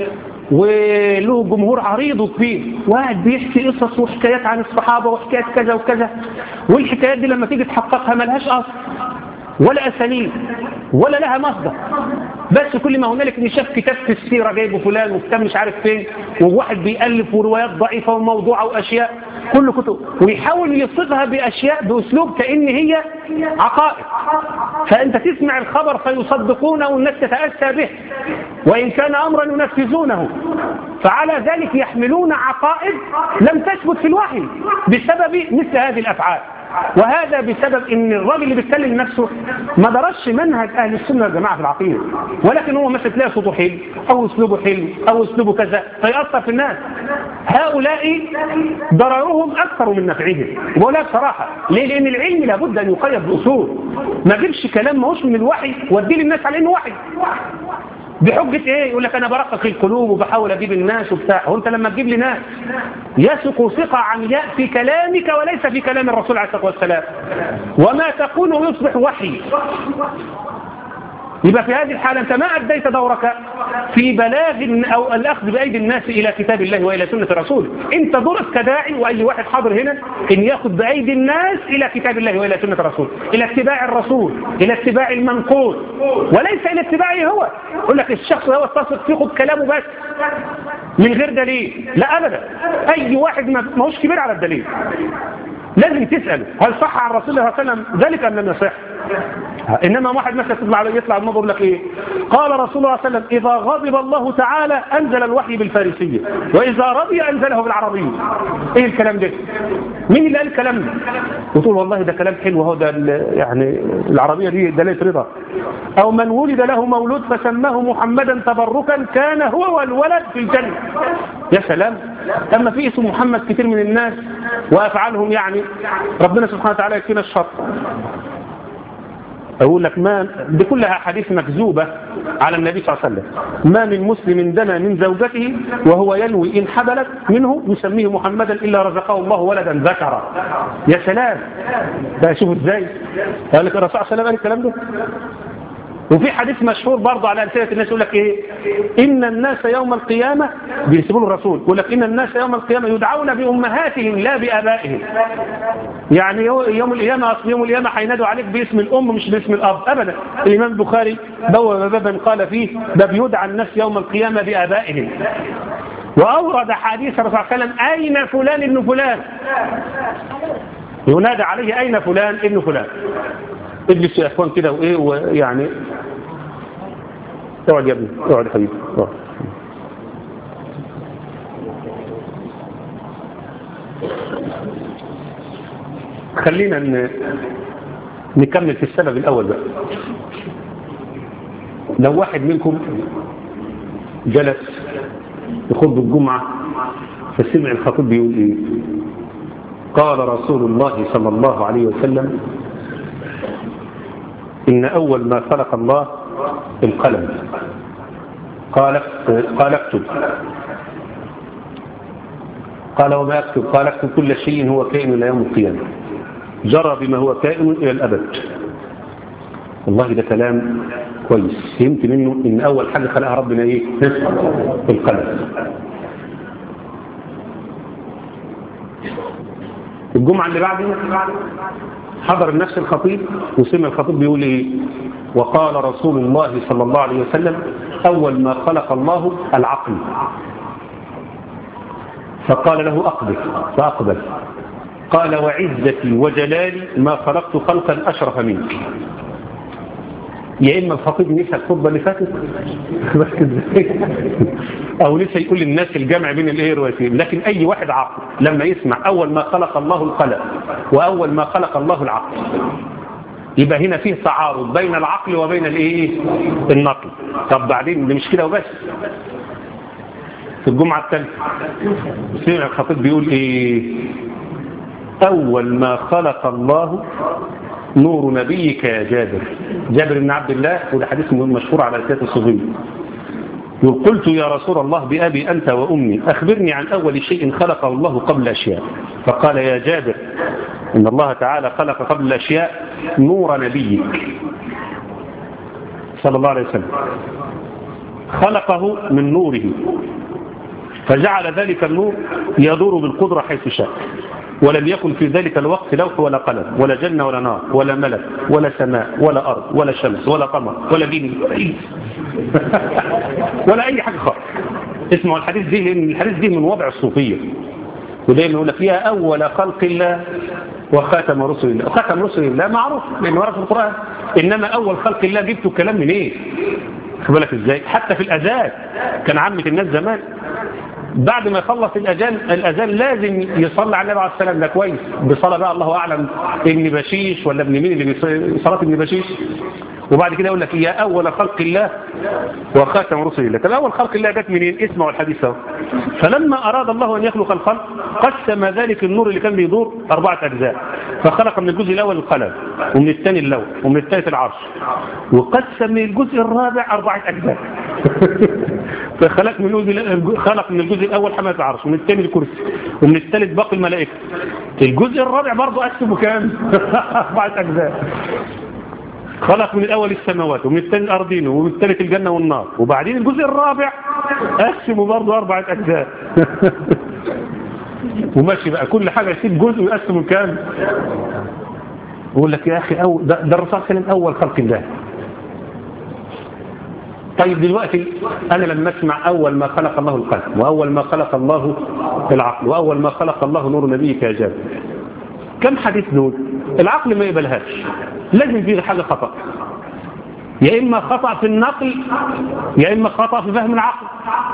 وله جمهور عريض وكبير، واحد بيحكي قصص وحكايات عن الصحابة وحكايات كذا وكذا، والحكايات دي لما تيجي تحققها ملهاش أصل ولا أساليب ولا لها مصدر. بس كل ما هنالك ان شاف كتاب في السيرة جايبه فلان وكتاب مش عارف فين، وواحد بيألف وروايات ضعيفة وموضوعة وأشياء، كل كتب، ويحاول يصفها بأشياء بأسلوب كأن هي عقائد. فأنت تسمع الخبر فيصدقونه والناس تتأسى به، وإن كان أمرا ينفذونه. فعلى ذلك يحملون عقائد لم تثبت في الوحي بسبب مثل هذه الأفعال. وهذا بسبب ان الراجل اللي بيتكلم نفسه ما درسش منهج اهل السنه والجماعه في العقيده، ولكن هو مثلا تلاقي صوته حلو او اسلوبه حلو او اسلوبه كذا فيأثر في الناس. هؤلاء ضررهم اكثر من نفعهم، ولا بصراحه. ليه؟ لان العلم لابد ان يقيد باصول. ما جيبش كلام ماهوش من الوحي واديه للناس على انه وحي بحجة ايه؟ يقول لك انا برقق القلوب وبحاول اجيب الناس وبتاع. هو انت لما تجيب لي ناس يثقوا ثقة عمياء في كلامك وليس في كلام الرسول عليه الصلاة والسلام، وما تقوله يصبح وحي، يبقى في هذه الحالة أنت ما أديت دورك في بلاغ أو الأخذ بأيدي الناس إلى كتاب الله وإلى سنة رسوله. أنت دورك كداعي، وأي واحد حاضر هنا إن يأخذ بأيدي الناس إلى كتاب الله وإلى سنة رسوله، إلى اتباع الرسول، إلى اتباع المنقول، وليس إلى اتباعه هو. يقول لك الشخص هو التصق فيه، خد كلامه بس من غير دليل. لا أبدا، أي واحد ما هوش كبير على الدليل لازم تسأله هل صح عن رسول الله صلى الله عليه وسلم ذلك أم لم يصح. إنما واحد مثلا يطلع يطلع المنبر يقول لك إيه؟ قال رسول الله صلى الله عليه وسلم إذا غضب الله تعالى أنزل الوحي بالفارسية، وإذا رضي أنزله بالعربية. إيه الكلام ده؟ مين اللي قال الكلام ده؟ وتقول والله ده كلام حلو، هو ده يعني العربية دي دلالة رضا. أو من ولد له مولود فسماه محمدا تبركا كان هو والولد في الجنة. يا سلام. أما في اسم محمد كتير من الناس وأفعالهم يعني ربنا سبحانه وتعالى يكفينا الشر. أقول لك ما دي كلها حديث مكذوبة على النبي صلى الله عليه وسلم. ما من مسلم دنا من زوجته وهو ينوي إن حبلت منه يسميه محمدا إلا رزقه الله ولدا ذكرا. يا سلام. ده شوفوا إزاي قال لك الرسول صلى الله عليه وسلم قال الكلام ده. وفي حديث مشهور برضه على أمثلة الناس يقول لك إيه؟ إن الناس يوم القيامة بيسبوا له الرسول يقول لك إن الناس يوم القيامة يدعون بأمهاتهم لا بآبائهم. يعني يوم القيامة أصل يوم القيامة هينادوا عليك باسم الأم مش باسم الأب أبدا. الإمام البخاري بوب بابا قال فيه ده بيدعى الناس يوم القيامة بآبائهم. وأورد حديث الرسول صلى الله عليه وسلم أين فلان ابن فلان؟ ينادى عليه أين فلان ابن فلان. اجلس يا اخوان كده وايه ويعني اقعد يا ابني اقعد يا حبيبي اقعد. خلينا ن... نكمل في السبب الأول بقى. لو واحد منكم جلس يخطب الجمعة فسمع الخطيب بيقول ايه؟ قال رسول الله صلى الله عليه وسلم إن أول ما خلق الله القلم، قال قال اكتب، قال وما اكتب؟ قال اكتب كل شيء هو كائن إلى يوم القيامة، جرى بما هو كائن إلى الأبد. والله ده كلام كويس، فهمت منه إن أول حاجة خلقها ربنا إيه؟ القلم. الجمعة اللي بعدها حضر نفس الخطيب وسمع الخطيب بيقول إيه؟ وقال رسول الله صلى الله عليه وسلم أول ما خلق الله العقل، فقال له أقبل، فأقبل. قال وعزتي وجلالي ما خلقت خلقا أشرف منك. يا إما الخطيب نسى الخطبة اللي فاتت أو لسه يقول للناس الجمع بين الإيه روايتين. لكن أي واحد عاقل لما يسمع أول ما خلق الله القلم وأول ما خلق الله العقل، يبقى هنا فيه تعارض بين العقل وبين الإيه النقل. طب بعدين دي مش كده وبس. في الجمعة الثالثة سمع الخطيب بيقول إيه؟ أول ما خلق الله نور نبيك يا جابر. جابر بن عبد الله، وده حديث مشهور على لسان الصغير. يقول قلت يا رسول الله بأبي أنت وأمي أخبرني عن أول شيء خلقه الله قبل أشياء. فقال يا جابر إن الله تعالى خلق قبل الأشياء نور نبيك صلى الله عليه وسلم، خلقه من نوره فجعل ذلك النور يدور بالقدرة حيث شاء، ولم يكن في ذلك الوقت لوح ولا قلم ولا جنة ولا نار ولا ملك ولا سماء ولا أرض ولا شمس ولا قمر ولا جن ولا أي حاجة خالص. اسمعوا الحديث دي، لأن الحديث دي من وضع الصوفية، ودايما يقول لك فيها أول خلق الله وخاتم رسل الله. وخاتم رسل الله معروف لأنه ورد في القرآن، إنما أول خلق الله جبتوا الكلام من إيه؟ خد بالك إزاي؟ حتى في الأذان كان عامة الناس زمان بعد ما يخلص الأذان الأذان لازم يصلي على النبي عليه السلام. ده كويس بصلاة بقى الله أعلم ابن بشيش ولا ابن مين اللي بيصلي صلاة ابن بشيش، وبعد كده يقول لك يا أول خلق الله وخاتم رسل الله. طب أول خلق الله جت منين؟ اسمعوا الحديث اهو. فلما أراد الله أن يخلق الخلق قسم ذلك النور اللي كان بيدور أربعة أجزاء، فخلق من الجزء الأول القلم، ومن الثاني اللوح، ومن الثالث العرش، وقسم من الجزء الرابع أربعة أجزاء فخلق من الجزء خلق من الجزء الأول حملة العرش، ومن الثاني الكرسي، ومن الثالث باقي الملائكة. الجزء الرابع برضه قسمه كام؟ أربعة أجزاء. خلق من الأول السماوات، ومن الثاني الأرضين، ومن الثالث الجنة والنار، وبعدين الجزء الرابع قسمه برضه أربعة أجزاء وماشي بقى كل حاجة يسيب جزء ويقسمه كام؟ يقول لك يا أخي أو ده, ده الرسول صلى الله عليه وسلم أول خلق الله. طيب دلوقتي أنا لما أسمع أول ما خلق الله القلم، وأول ما خلق الله العقل، وأول ما خلق الله نور نبيك يا جابر، كم حديث دول؟ العقل ما يقبلهاش، لازم فيه حاجة خطأ، يا إما خطأ في النقل يا إما خطأ في فهم العقل.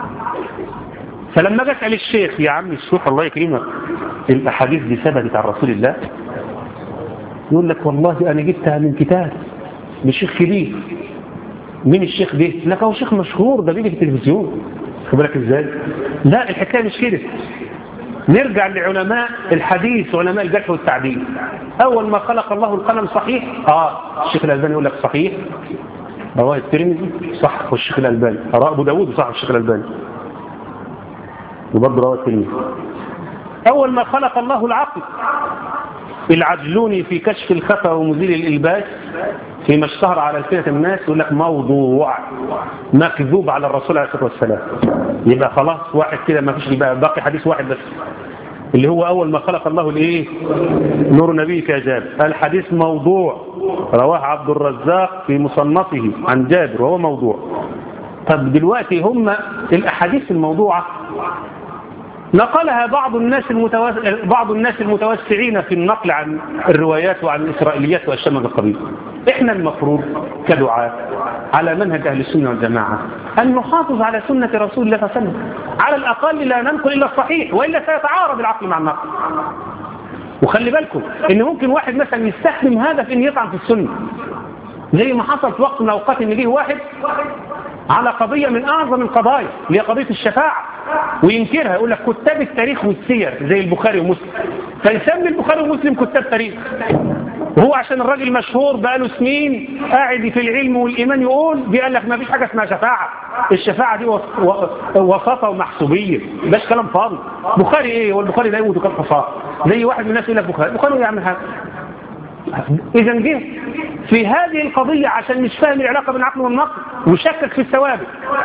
فلما جت على الشيخ يا عم الشيخ الله يكرمك الأحاديث دي ثبتت عن رسول الله، يقول لك والله أنا جبتها من كتاب لشيخ كبير. مين الشيخ ده؟ لك هو شيخ مشهور ده بيجي في التلفزيون. خد بالك ازاي؟ لا الحكايه مش كده. نرجع لعلماء الحديث وعلماء الجرح والتعديل. اول ما خلق الله القلم صحيح؟ اه الشيخ الالباني يقول لك صحيح، رواه الترمذي صح، والشيخ الالباني رواه ابو داوود صح، الشيخ الالباني وبرضه رواه الترمذي. اول ما خلق الله العقل العجلوني في كشف الخفا ومزيل الالباس فيما اشتهر على ألسنة الناس يقول لك موضوع مكذوب على الرسول عليه الصلاة والسلام. يبقى خلاص واحد كده ما فيش، يبقى باقي حديث واحد بس اللي هو أول ما خلق الله الايه نور نبيك يا جابر. الحديث موضوع رواه عبد الرزاق في مصنفه عن جابر وهو موضوع. طب دلوقتي هم الأحاديث الموضوعة نقلها بعض الناس المتوس... بعض الناس المتوسعين في النقل عن الروايات وعن الإسرائيليات وأشياء من القبيل. إحنا المفروض كدعاء على منهج أهل السنة والجماعة أن نحافظ على سنة رسول الله صلى الله عليه وسلم، على الأقل لا ننقل إلا الصحيح، وإلا سيتعارض العقل مع النقل. وخلي بالكم ان ممكن واحد مثلا يستخدم هذا في ان يطعن في السنة، زي ما حصل في وقت من الاوقات ان جه واحد على قضية من اعظم القضايا اللي هي قضية الشفاعة وينكرها، يقول لك كتاب التاريخ والسير زي البخاري ومسلم، فيسمي البخاري ومسلم كتاب تاريخ، وهو عشان الراجل مشهور بقاله سنين قاعد في العلم والإيمان يقول بيقال لك ما فيش حاجة اسمها شفاعة، الشفاعة دي وساطة ومحسوبية، مش كلام فاضي. بخاري ايه؟ هو البخاري ده يقول كلام فاضي زي واحد من الناس يقول لك بخاري بخاري يعمل حاجة. إذا جه في هذه القضية عشان مش فاهم العلاقة بين العقل والنقل وشكك في الثوابت.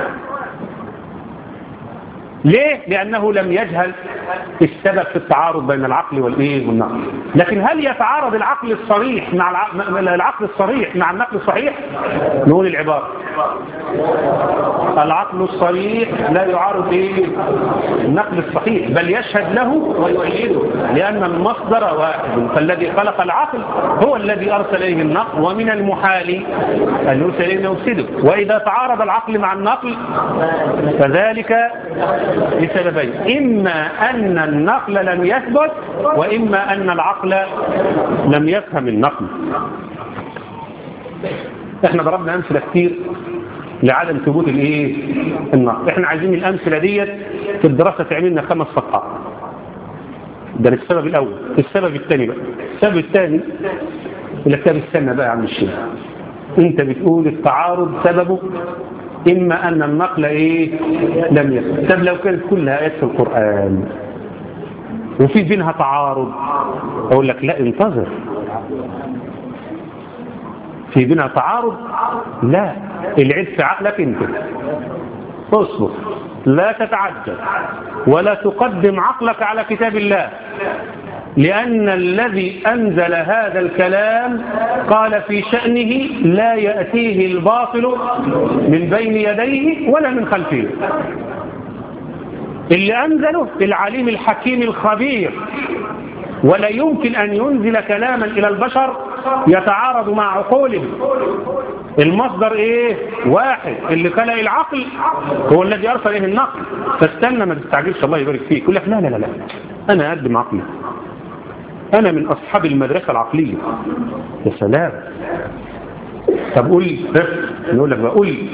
ليه؟ لأنه لم يجهل السبب في التعارض بين العقل والإيه والنقل. لكن هل يتعارض العقل الصريح مع العقل الصريح مع النقل الصحيح؟ نقول العبارة العقل الصريح لا يعارض إيه؟ النقل الصحيح، بل يشهد له ويؤيده، لأن المصدر واحد، فالذي خلق العقل هو الذي أرسل إليه النقل، ومن المحال أن يرسل إليه يفسده. وإذا تعارض العقل مع النقل فذلك لسببين، إما أن النقل لم يثبت، وإما أن العقل لم يفهم النقل. احنا ضربنا أمثلة كتير لعدم ثبوت الايه النقل. احنا عايزين الأمثلة ديت في الدراسة تعملنا خمس صفحات. ده السبب الأول. السبب الثاني بقى، السبب الثاني اللي كتاب السنة بقى يا عم الشيخ، انت بتقول التعارض سببه إما أن النقل إيه لم يثبت. طب لو كانت كلها آيات في القرآن وفي بينها تعارض، أقول لك لا انتظر، في بينها تعارض، لا، العيب في عقلك انت، اصبر، لا تتعجل ولا تقدم عقلك على كتاب الله، لأن الذي أنزل هذا الكلام قال في شأنه لا يأتيه الباطل من بين يديه ولا من خلفه. اللي أنزله العليم الحكيم الخبير، ولا يمكن أن ينزل كلاما إلى البشر يتعارض مع عقولهم. المصدر إيه؟ واحد، اللي خلق العقل هو الذي أرسل إليه النقل. فاستنى ما تستعجلش، الله يبارك فيك. يقول لك لا لا لا لا أنا أقدم عقلي، أنا من أصحاب المدرسة العقلية. يا سلام. طب قول لي، نقول لك بقى قول لي،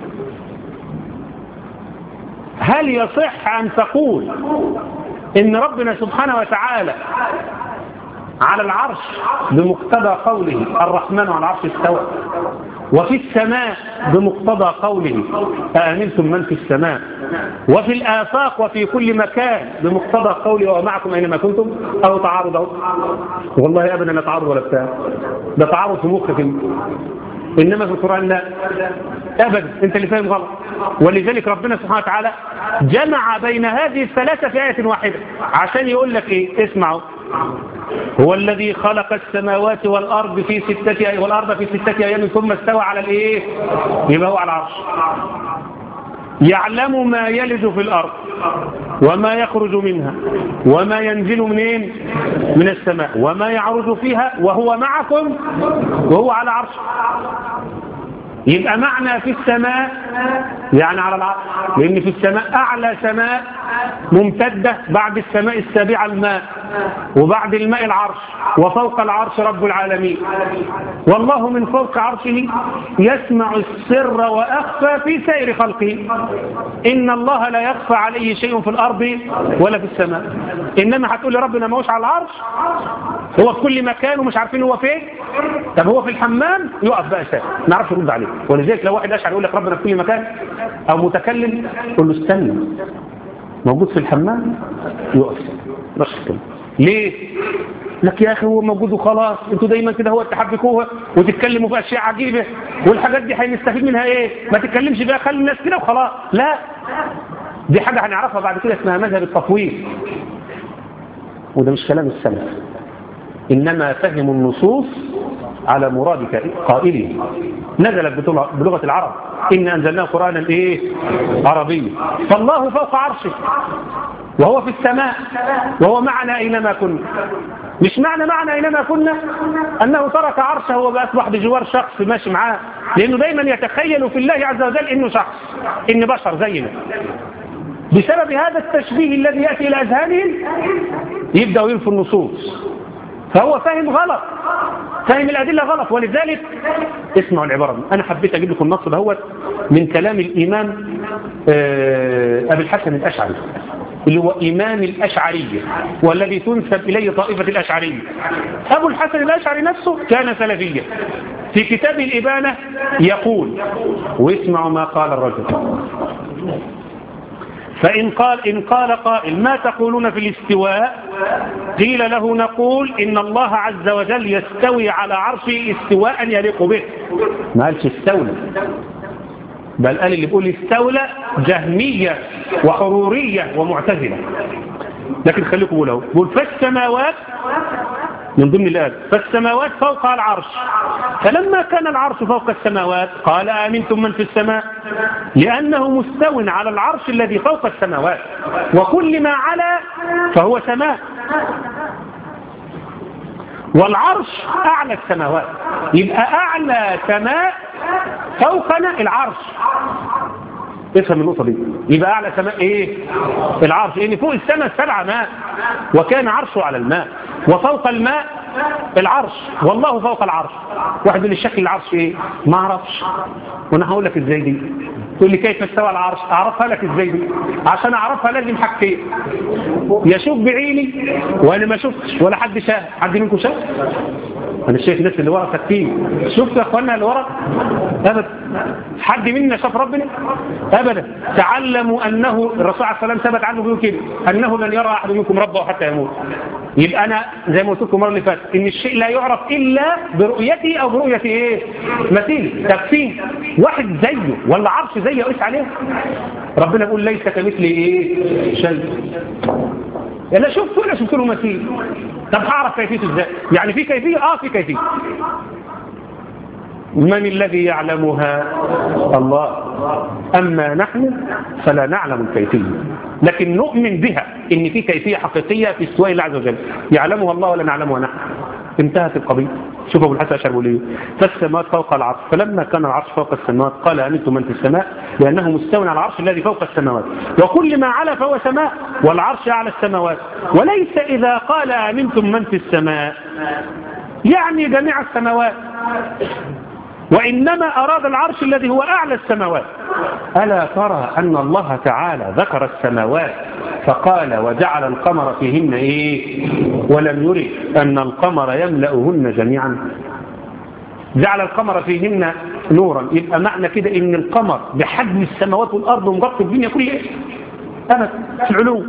هل يصح أن تقول إن ربنا سبحانه وتعالى على العرش بمقتضى قوله الرحمن على العرش استوى، وفي السماء بمقتضى قوله أأمنتم من في السماء، وفي الآفاق وفي كل مكان بمقتضى قوله ومعكم أينما كنتم، أو تعارض؟ والله أبدا لا تعارض ولا بتاع، ده تعارض في مخك انت. إنما في القرآن لا أبدا، أنت اللي فاهم غلط. ولذلك ربنا سبحانه وتعالى جمع بين هذه الثلاثة في آية واحدة عشان يقول لك إيه؟ اسمعوا، هو الذي خلق السماوات والأرض في ستة أيام والأرض في ستة أيام ثم استوى على الإيه؟ يبقى هو على العرش. يعلم ما يلج في الأرض وما يخرج منها وما ينزل منين من السماء وما يعرج فيها وهو معكم وهو على عرش. يبقى معنى في السماء يعني على العرش، لأن في السماء أعلى سماء ممتدة، بعد السماء السابعة الماء، وبعد الماء العرش، وفوق العرش رب العالمين. والله من فوق عرشه يسمع السر وأخفى في سائر خلقه. إن الله لا يخفى عليه شيء في الأرض ولا في السماء. إنما هتقول لي ربنا ما هوش على العرش، هو في كل مكان ومش عارفين هو فين. طب هو في الحمام؟ يقف بقى ساكت، ما نعرفش نرد عليه. ولذلك لو واحد أشعر يقول لك ربنا في كل مكان أو متكلم، قل له استنى، موجود في الحمام؟ يقف مش كده. ليه؟ لك يا أخي هو موجود وخلاص، انتوا دايما كده هو تحبكوها وتتكلموا في أشياء عجيبة، والحاجات دي هنستفيد منها إيه؟ ما تتكلمش بقى، خلي الناس كده وخلاص. لا، دي حاجة هنعرفها بعد كده اسمها مذهب التطويل، وده مش كلام السلف، إنما فهم النصوص على مراد قائله. نزلت بلغة العرب، إن أنزلناه قرآنا إيه؟ عربي. فالله فوق عرشه وهو في السماء وهو معنا أينما كنا. مش معنى معنا أينما كنا أنه ترك عرشه وأصبح بجوار شخص ماشي معاه، لأنه دايما يتخيل في الله عز وجل إنه شخص، إن بشر زينا. بسبب هذا التشبيه الذي يأتي إلى أذهانهم يبدأوا ينفوا النصوص فهو فاهم غلط، فاهم الأدلة غلط. ولذلك اسمعوا العبارة دي، أنا حبيت أجيب لكم النص دهوت من كلام الإمام أبي الحسن الأشعري اللي هو إمام الأشعرية والذي تنسب إليه طائفة الأشعرية. أبو الحسن الأشعري نفسه كان سلفيا. في كتاب الإبانة يقول، واسمعوا ما قال الرجل: فإن قال إن قال قائل ما تقولون في الاستواء؟ قيل له نقول إن الله عز وجل يستوي على عرشه استواء يليق به. ما قالش استولى، بل قال اللي بيقول استولى جهمية وحرورية ومعتزلة. لكن خليكم قولوا قول فالسماوات من ضمن الآيات، فالسماوات فوق العرش. فلما كان العرش فوق السماوات قال آمنتم من في السماء، لأنه مستو على العرش الذي فوق السماوات، وكل ما علا فهو سماء، والعرش أعلى السماوات. يبقى أعلى سماء فوقنا العرش. افهم النقطة دي. يبقى أعلى سماء إيه؟ العرش، لأن فوق السماء السبعة ماء، وكان عرشه على الماء، وفوق الماء العرش، والله فوق العرش. واحد من الشكل العرش إيه؟ ما أعرفش، وأنا هقول لك إزاي دي. تقول لي كيف استوى العرش؟ أعرفها لك إزاي دي؟ عشان أعرفها لازم حاجتين: يشوف بعيني وأنا ما شفتش ولا حد شاف. حد منكم شاف؟ أنا شايف الناس اللي ورا ساكتين. شفتوا يا أخوانا اللي ورا؟ أبدا. حد منا شاف ربنا؟ أبدا. تعلموا أنه الرسول عليه الصلاة والسلام ثبت عنه بيقول كده: أنه لن يرى أحد منكم ربه حتى يموت. يبقى أنا زي ما قلت لكم المرة اللي فاتت إن الشيء لا يعرف إلا برؤيته أو برؤية إيه؟ مثيل. تكفيه واحد زيه ولا عرش زيه قيس عليه. ربنا يقول ليس كمثله إيه؟ شيء. لا شفته ولا شفت له مثيل. طب هعرف كيفيته ازاي؟ يعني في كيفية؟ اه في كيفية. من الذي يعلمها؟ الله. أما نحن فلا نعلم الكيفية، لكن نؤمن بها إن في كيفية حقيقية في استواء الله عز وجل يعلمها الله ولا نعلمها نحن. انتهت القضية. شوفوا ابو الحسن الأشعري بيقول ايه: فالسماوات فوق العرش، فلما كان العرش فوق السماوات قال آمنتم من في السماء، لأنه مستو على العرش الذي فوق السماوات، وكل ما علا فهو سماء، والعرش أعلى السماوات. وليس إذا قال آمنتم من في السماء يعني جميع السماوات، وإنما أراد العرش الذي هو أعلى السماوات. ألا ترى أن الله تعالى ذكر السماوات فقال وجعل القمر فيهن إيه؟ ولم يرد أن القمر يملأهن جميعا. جعل القمر فيهن نورا، يبقى معنى كده إن القمر بحجم السماوات والأرض ومغطي الدنيا كلها أبدا في العلو.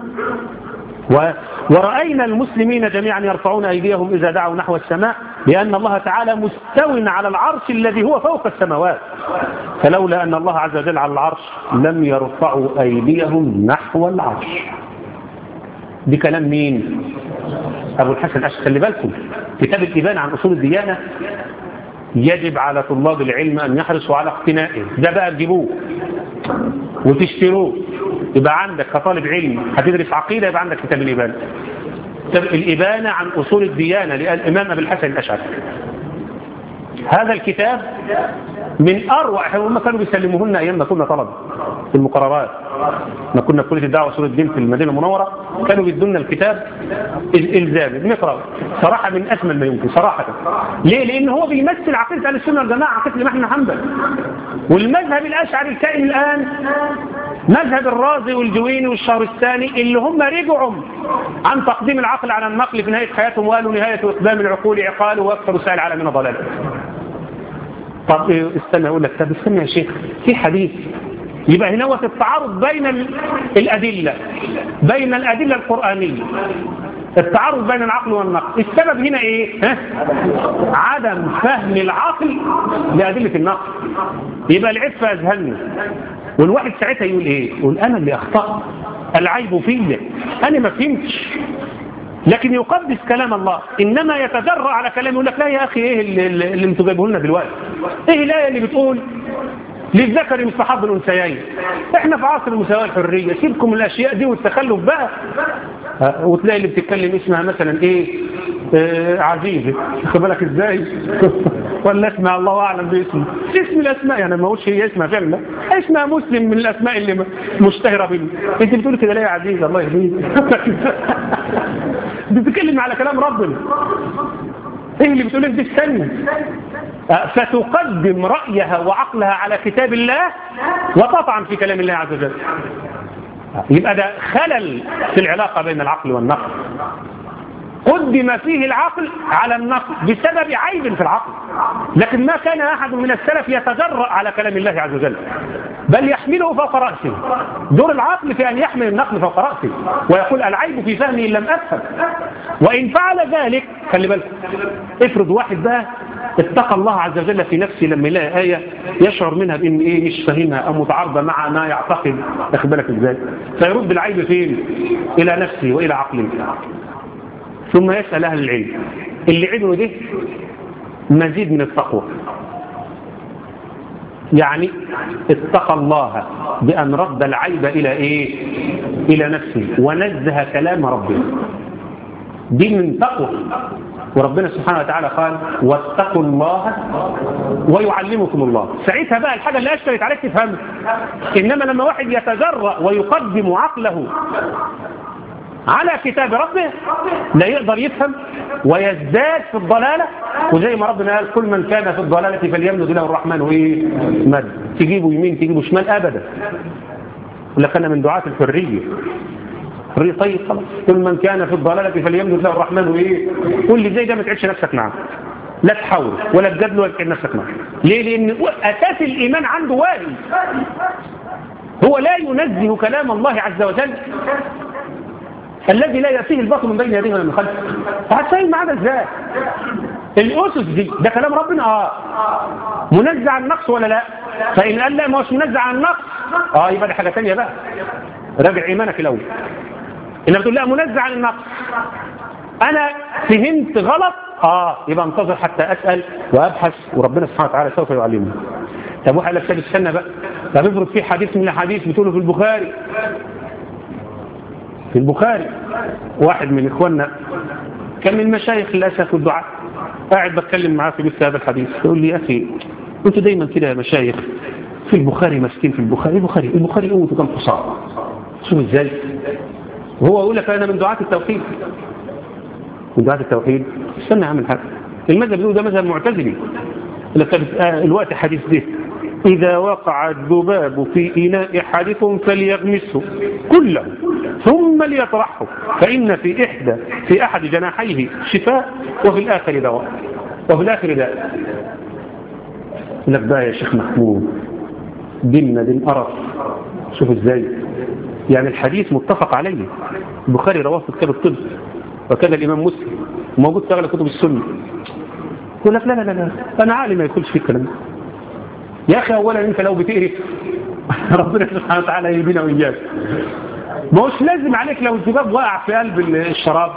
ورأينا المسلمين جميعا يرفعون أيديهم إذا دعوا نحو السماء، لأن الله تعالى مستو على العرش الذي هو فوق السماوات، فلولا أن الله عز وجل على العرش لم يرفعوا أيديهم نحو العرش. دي كلام مين؟ أبو الحسن الأشعري. خلي بالكم كتاب الإبانة عن أصول الديانة يجب على طلاب العلم أن يحرصوا على اقتنائه. ده بقى تجيبوه وتشتروه، يبقى عندك كطالب علم هتدرس عقيدة يبقى عندك كتاب الإبانة. كتاب الإبانة عن أصول الديانة للإمام أبي الحسن الأشعري. هذا الكتاب من أروع، هم كانوا بيسلموه لنا أيام ما كنا طلبة في المقررات، ما كنا في كلية الدعوة وأصول الدين في المدينة المنورة، كانوا بيدونا الكتاب الإلزامي بنقرأه. صراحة من أجمل ما يمكن صراحة. ليه؟ لأن هو بيمثل عقيدة أهل السنة والجماعة، عقيدة الإمام أحمد بن حنبل. والمذهب الأشعري الكائن الآن مذهب الرازي والجويني والشهرستاني اللي هم رجعوا عن تقديم العقل على النقل في نهاية حياتهم، وقالوا نهاية إقدام العقول عقال وأكثر سائل العالمين ضلال. طب استنى أقول لك، طب استنى يا شيخ، في حديث. يبقى هنا هو التعارض بين الأدلة، بين الأدلة القرآنية، التعارض بين العقل والنقل. السبب هنا إيه؟ ها؟ عدم فهم العقل لأدلة النقل. يبقى العيب في أذهاننا، والواحد ساعتها يقول إيه؟ يقول أنا اللي أخطأت، العيب فيا، أنا ما فهمتش. لكن يقدس كلام الله، إنما يتجرأ على كلام يقول لك لا يا أخي إيه اللي, اللي انتوا جايبوه لنا دلوقتي؟ إيه الآية اللي بتقول للذكر مثل حظ الأنثيين؟ إحنا في عصر المساواة الحرية، سيبكم الأشياء دي والتخلف بقى. وتلاقي اللي بتتكلم اسمها مثلا إيه؟ آه عزيزة، خد بالك إزاي؟ ولا اسمها الله أعلم باسمه. اسم الأسماء يعني ما قلتش هي اسمها فعلا، اسمها مسلم من الأسماء اللي مشتهرة بيه. أنت بتقول كده ليه يا عزيزة؟ الله يهديك. بتتكلم على كلام ربنا. ايه اللي بتقول دي؟ استنى. فتقدم رأيها وعقلها على كتاب الله وتطعن في كلام الله عز وجل. يبقى ده خلل في العلاقة بين العقل والنقل. قدم فيه العقل على النقل بسبب عيب في العقل، لكن ما كان أحد من السلف يتجرأ على كلام الله عز وجل، بل يحمله فوق رأسه. دور العقل في أن يحمل النقل فوق رأسه ويقول العيب في فهمي إن لم أفهم. وإن فعل ذلك خلي بالكم، افرض واحد بقى اتقى الله عز وجل في نفسه لما يلاقي آية يشعر منها بأن إيه مش فاهمها أو متعارضة مع ما يعتقد، أخد بالك إزاي؟ فيرد العيب فين؟ إلى نفسه وإلى عقله، ثم يسأل أهل العلم. اللي عمله ده مزيد من التقوى، يعني اتقى الله بأن رد العيب إلى إيه؟ إلى نفسه ونزه كلام ربه. دي من تقوى. وربنا سبحانه وتعالى قال واتقوا الله ويعلمكم الله. ساعتها بقى الحاجة اللي أشكلت عليك تفهمها. إنما لما واحد يتجرأ ويقدم عقله على كتاب ربه لا يقدر يفهم ويزداد في الضلالة. وزي ما ربنا قال كل من كان في الضلالة فليمدد له الرحمن وإيه مد، تجيبه يمين تجيبه شمال أبدا. لكن من دعاة الحرية حرية. طيب خلاص، كل من كان في الضلالة فليمدد له الرحمن وإيه. كل زي ده ما تعيش نفسك معه، لا تحاول ولا تجادل ولا تعيش نفسك معه. ليه؟ لأن أساس الإيمان عنده واهي، هو لا ينزه كلام الله عز وجل الذي لا يأتيه الباطل من بين يديه ولا من خلفه. فهتفهم معنا ازاي؟ الأسس دي ده كلام ربنا اه منزع عن النقص ولا لا؟ فإن قال لا ما هوش منزع عن النقص اه يبقى ده حاجة ثانيه بقى، راجع إيمانك الأول. إنما بتقول لا منزع عن النقص، أنا فهمت غلط اه يبقى انتظر حتى أسأل وأبحث وربنا سبحانه وتعالى سوف يعلمني. طب واحد لك استنى بقى، طب افرض في حديث من الحديث بتقوله في البخاري في البخاري واحد من إخواننا كان من مشايخ الأسف والدعاء، قاعد بتكلم معاه في مثل هذا الحديث، يقول لي يا أخي أنتوا دايما كده يا مشايخ في البخاري ماسكين في البخاري البخاري البخاري قوته كم حصار. شوف ازاي وهو يقول لك أنا من دعاة التوحيد من دعاة التوحيد استنى أعمل حاجة. المذهب بيقول ده مذهب معتزلي. الوقت حديث ده إذا وقع الذباب في إناء أحدكم فليغمسه كله ثم ليطرحه فإن في إحدى في أحد جناحيه شفاء وفي الآخر دواء وفي الآخر داء. لك بقى يا شيخ محمود ديننا دين قرف. شوف ازاي يعني الحديث متفق عليه، البخاري رواه في كتاب الطب وكذا الإمام مسلم موجود في أغلب كتب السنة. يقول لك لا لا لا أنا عالم ما يدخلش في الكلام ده. يا أخي أولا أنت لو بتقرف ربنا سبحانه وتعالى يهدينا وإياك. ما هوش لازم عليك لو الذباب واقع في قلب الشراب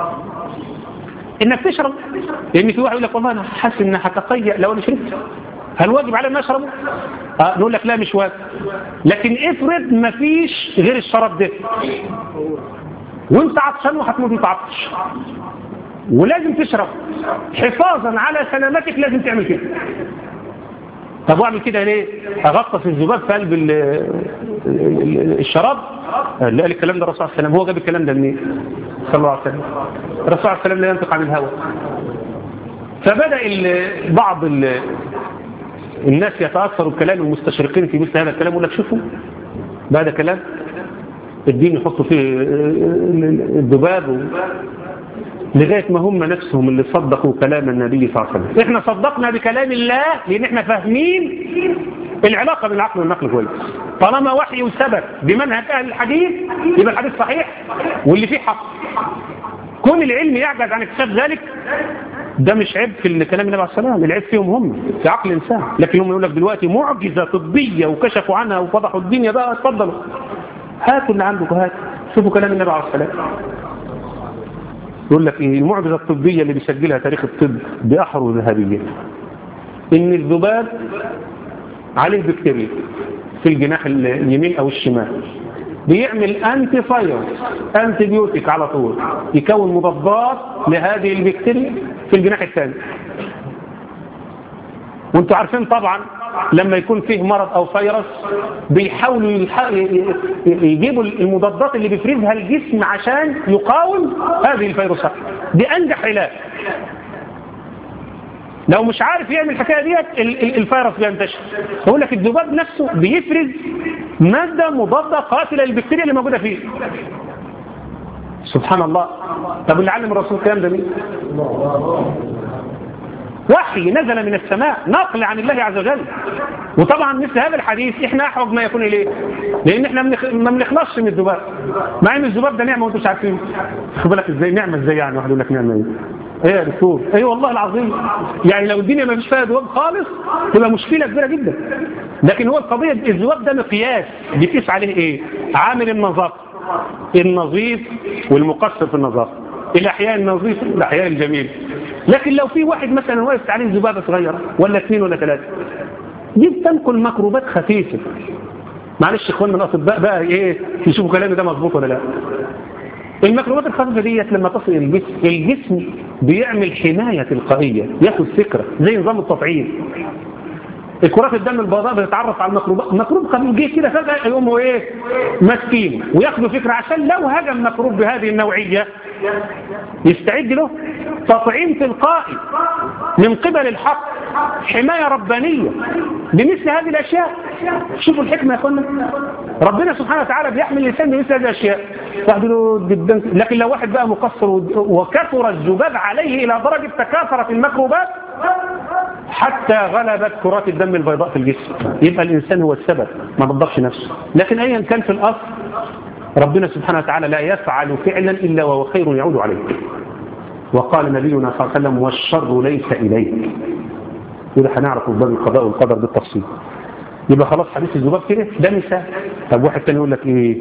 إنك تشرب، لأن في واحد يقول لك والله أنا حاسس إن هتقيأ لو أنا شربت، هل واجب علي أن أشربه؟ آه نقول لك لا مش واجب، لكن افرض ما فيش غير الشراب ده وانت عطشان وهتموت متعطش ولازم تشرب حفاظا على سلامتك، لازم تعمل كده. طب واعمل كده ليه؟ اغطس الذباب في قلب الشراب؟ لا قال الكلام ده الرسول صلى الله عليه وسلم. هو جاب الكلام ده منين؟ صلى الله عليه وسلم. الرسول صلى الله عليه وسلم لا ينطق عن الهوى. فبدأ بعض الناس يتأثروا بكلام المستشرقين في مثل هذا الكلام، يقول لك شوفوا بعد كلام الدين يحطوا فيه الذباب لغاية ما هم نفسهم اللي صدقوا كلام النبي صلى الله عليه وسلم. احنا صدقنا بكلام الله لان احنا فاهمين العلاقة بين العقل والنقل كويس. طالما وحي وثبت بمنهج اهل الحديث يبقى الحديث صحيح واللي فيه حق. كون العلم يعجز عن اكتشاف ذلك ده مش عيب في الكلام النبي عليه الصلاة والسلام، العيب فيهم هم في عقل الانسان. لكن هم يقول لك دلوقتي معجزة طبية وكشفوا عنها وفضحوا الدنيا بقى، اتفضلوا هاتوا اللي عندكم هاتوا شوفوا كلام النبي عليه الصلاة والسلام. يقول لك ايه المعجزة الطبية اللي بيسجلها تاريخ الطب بأحرو ذهبية، ان الذباب عليه بكتيريا في الجناح اليمين او الشمال بيعمل انتي فايروس انتي بيوتيك على طول يكون مضادات لهذه البكتيريا في الجناح الثاني. وانتوا عارفين طبعا لما يكون فيه مرض أو فيروس بيحاولوا يلح- يجيبوا المضادات اللي بيفرزها الجسم عشان يقاوم هذه الفيروسات. دي أنجح علاج. لو مش عارف يعمل الحكاية ديت ال- ال- الفيروس بينتشر. بقول لك الذباب نفسه بيفرز مادة مضادة قاتلة للبكتيريا اللي موجودة فيه. سبحان الله. طب اللي علم الرسول الكلام ده مين؟ وحي نزل من السماء، نقل عن الله عز وجل. وطبعا مثل هذا الحديث احنا احوج ما يكون اليه، لان احنا ما بنخلصش من الذباب، مع ان الذباب ده نعمه وانتم مش عارفين. خد بالك ازاي نعمه، ازاي يعني واحد يقول لك نعمه ايه؟ ايه يا دكتور؟ ايه والله العظيم، يعني لو الدنيا ما فيش فيها ذباب خالص تبقى مشكله كبيره جدا. لكن هو القضيه الذباب ده مقياس بيقيس عليه ايه؟ عامل النظافه، النظيف والمقصر في النظافه، الاحياء النظيف والاحياء الجميل. لكن لو في واحد مثلا واقف عليه ذبابه صغيره ولا اثنين ولا ثلاثه، دي بتنقل ميكروبات خفيفه. معلش اخواننا الاطباء بقى ايه يشوفوا كلامي ده مظبوط ولا لا. الميكروبات الخفيفه ديت لما تصل الجسم، الجسم بيعمل حمايه تلقائيه، ياخد فكره زي نظام التطعيم. الكرات الدم البيضاء بتتعرف على الميكروبات، ميكروب خفيف جه كده فجاه يقوموا ايه ماسكينه وياخدوا فكره، عشان لو هجم ميكروب بهذه النوعيه يستعد له تطعيم تلقائي من قبل الحق، حمايه ربانيه بمثل هذه الاشياء. شوفوا الحكمه يا اخوانا، ربنا سبحانه وتعالى بيحمل الانسان بمثل هذه الاشياء. واحد له جدا، لكن لو واحد بقى مقصر وكثر الذباب عليه الى درجه تكاثرت الميكروبات حتى غلبت كرات الدم البيضاء في الجسم، يبقى الانسان هو السبب، ما نضفش نفسه. لكن ايا كان في الاصل ربنا سبحانه وتعالى لا يفعل فعلا الا وهو خير يعود عليه. وقال نبينا صلى الله عليه وسلم: والشر ليس اليك. وده هنعرف باب القضاء والقدر بالتفصيل. يبقى خلاص حديث الذباب كده ده مثال. طب واحد تاني يقول لك ايه؟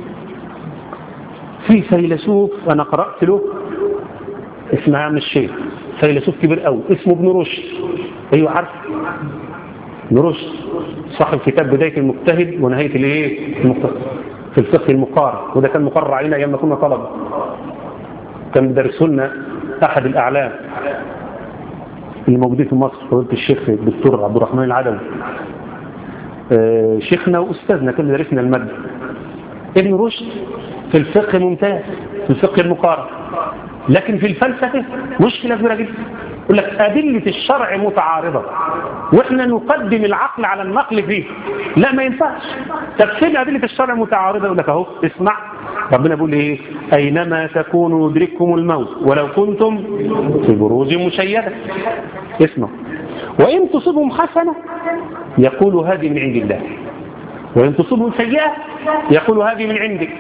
في فيلسوف انا قرات له اسمه عم الشيخ، فيلسوف كبير قوي اسمه ابن رشد. ايوه عارف ابن رشد، صاحب كتاب بدايه المجتهد ونهايه الايه المجتهد في الفقه المقارن، وده كان مقرر علينا ايام ما كنا طلبه، كان بيدرسه لنا احد الاعلام اللي موجودين في مصر، فضيله الشيخ الدكتور عبد الرحمن العدوي. آه شيخنا واستاذنا كان بيدرسنا الماده. ابن رشد في الفقه ممتاز، في الفقه المقارن، لكن في الفلسفه مشكله كبيره جدا. يقول لك ادله الشرع متعارضه واحنا نقدم العقل على النقل فيه. لا ما ينفعش. تفسير ادله الشرع متعارضه يقول لك اهو اسمع، ربنا بيقول ايه؟ اينما تكونوا يدرككم الموت ولو كنتم في بروج مشيده. اسمع، وان تصبهم حسنه يقولوا هذه من عند الله، وان تصبهم سيئه يقولوا هذه من عندك.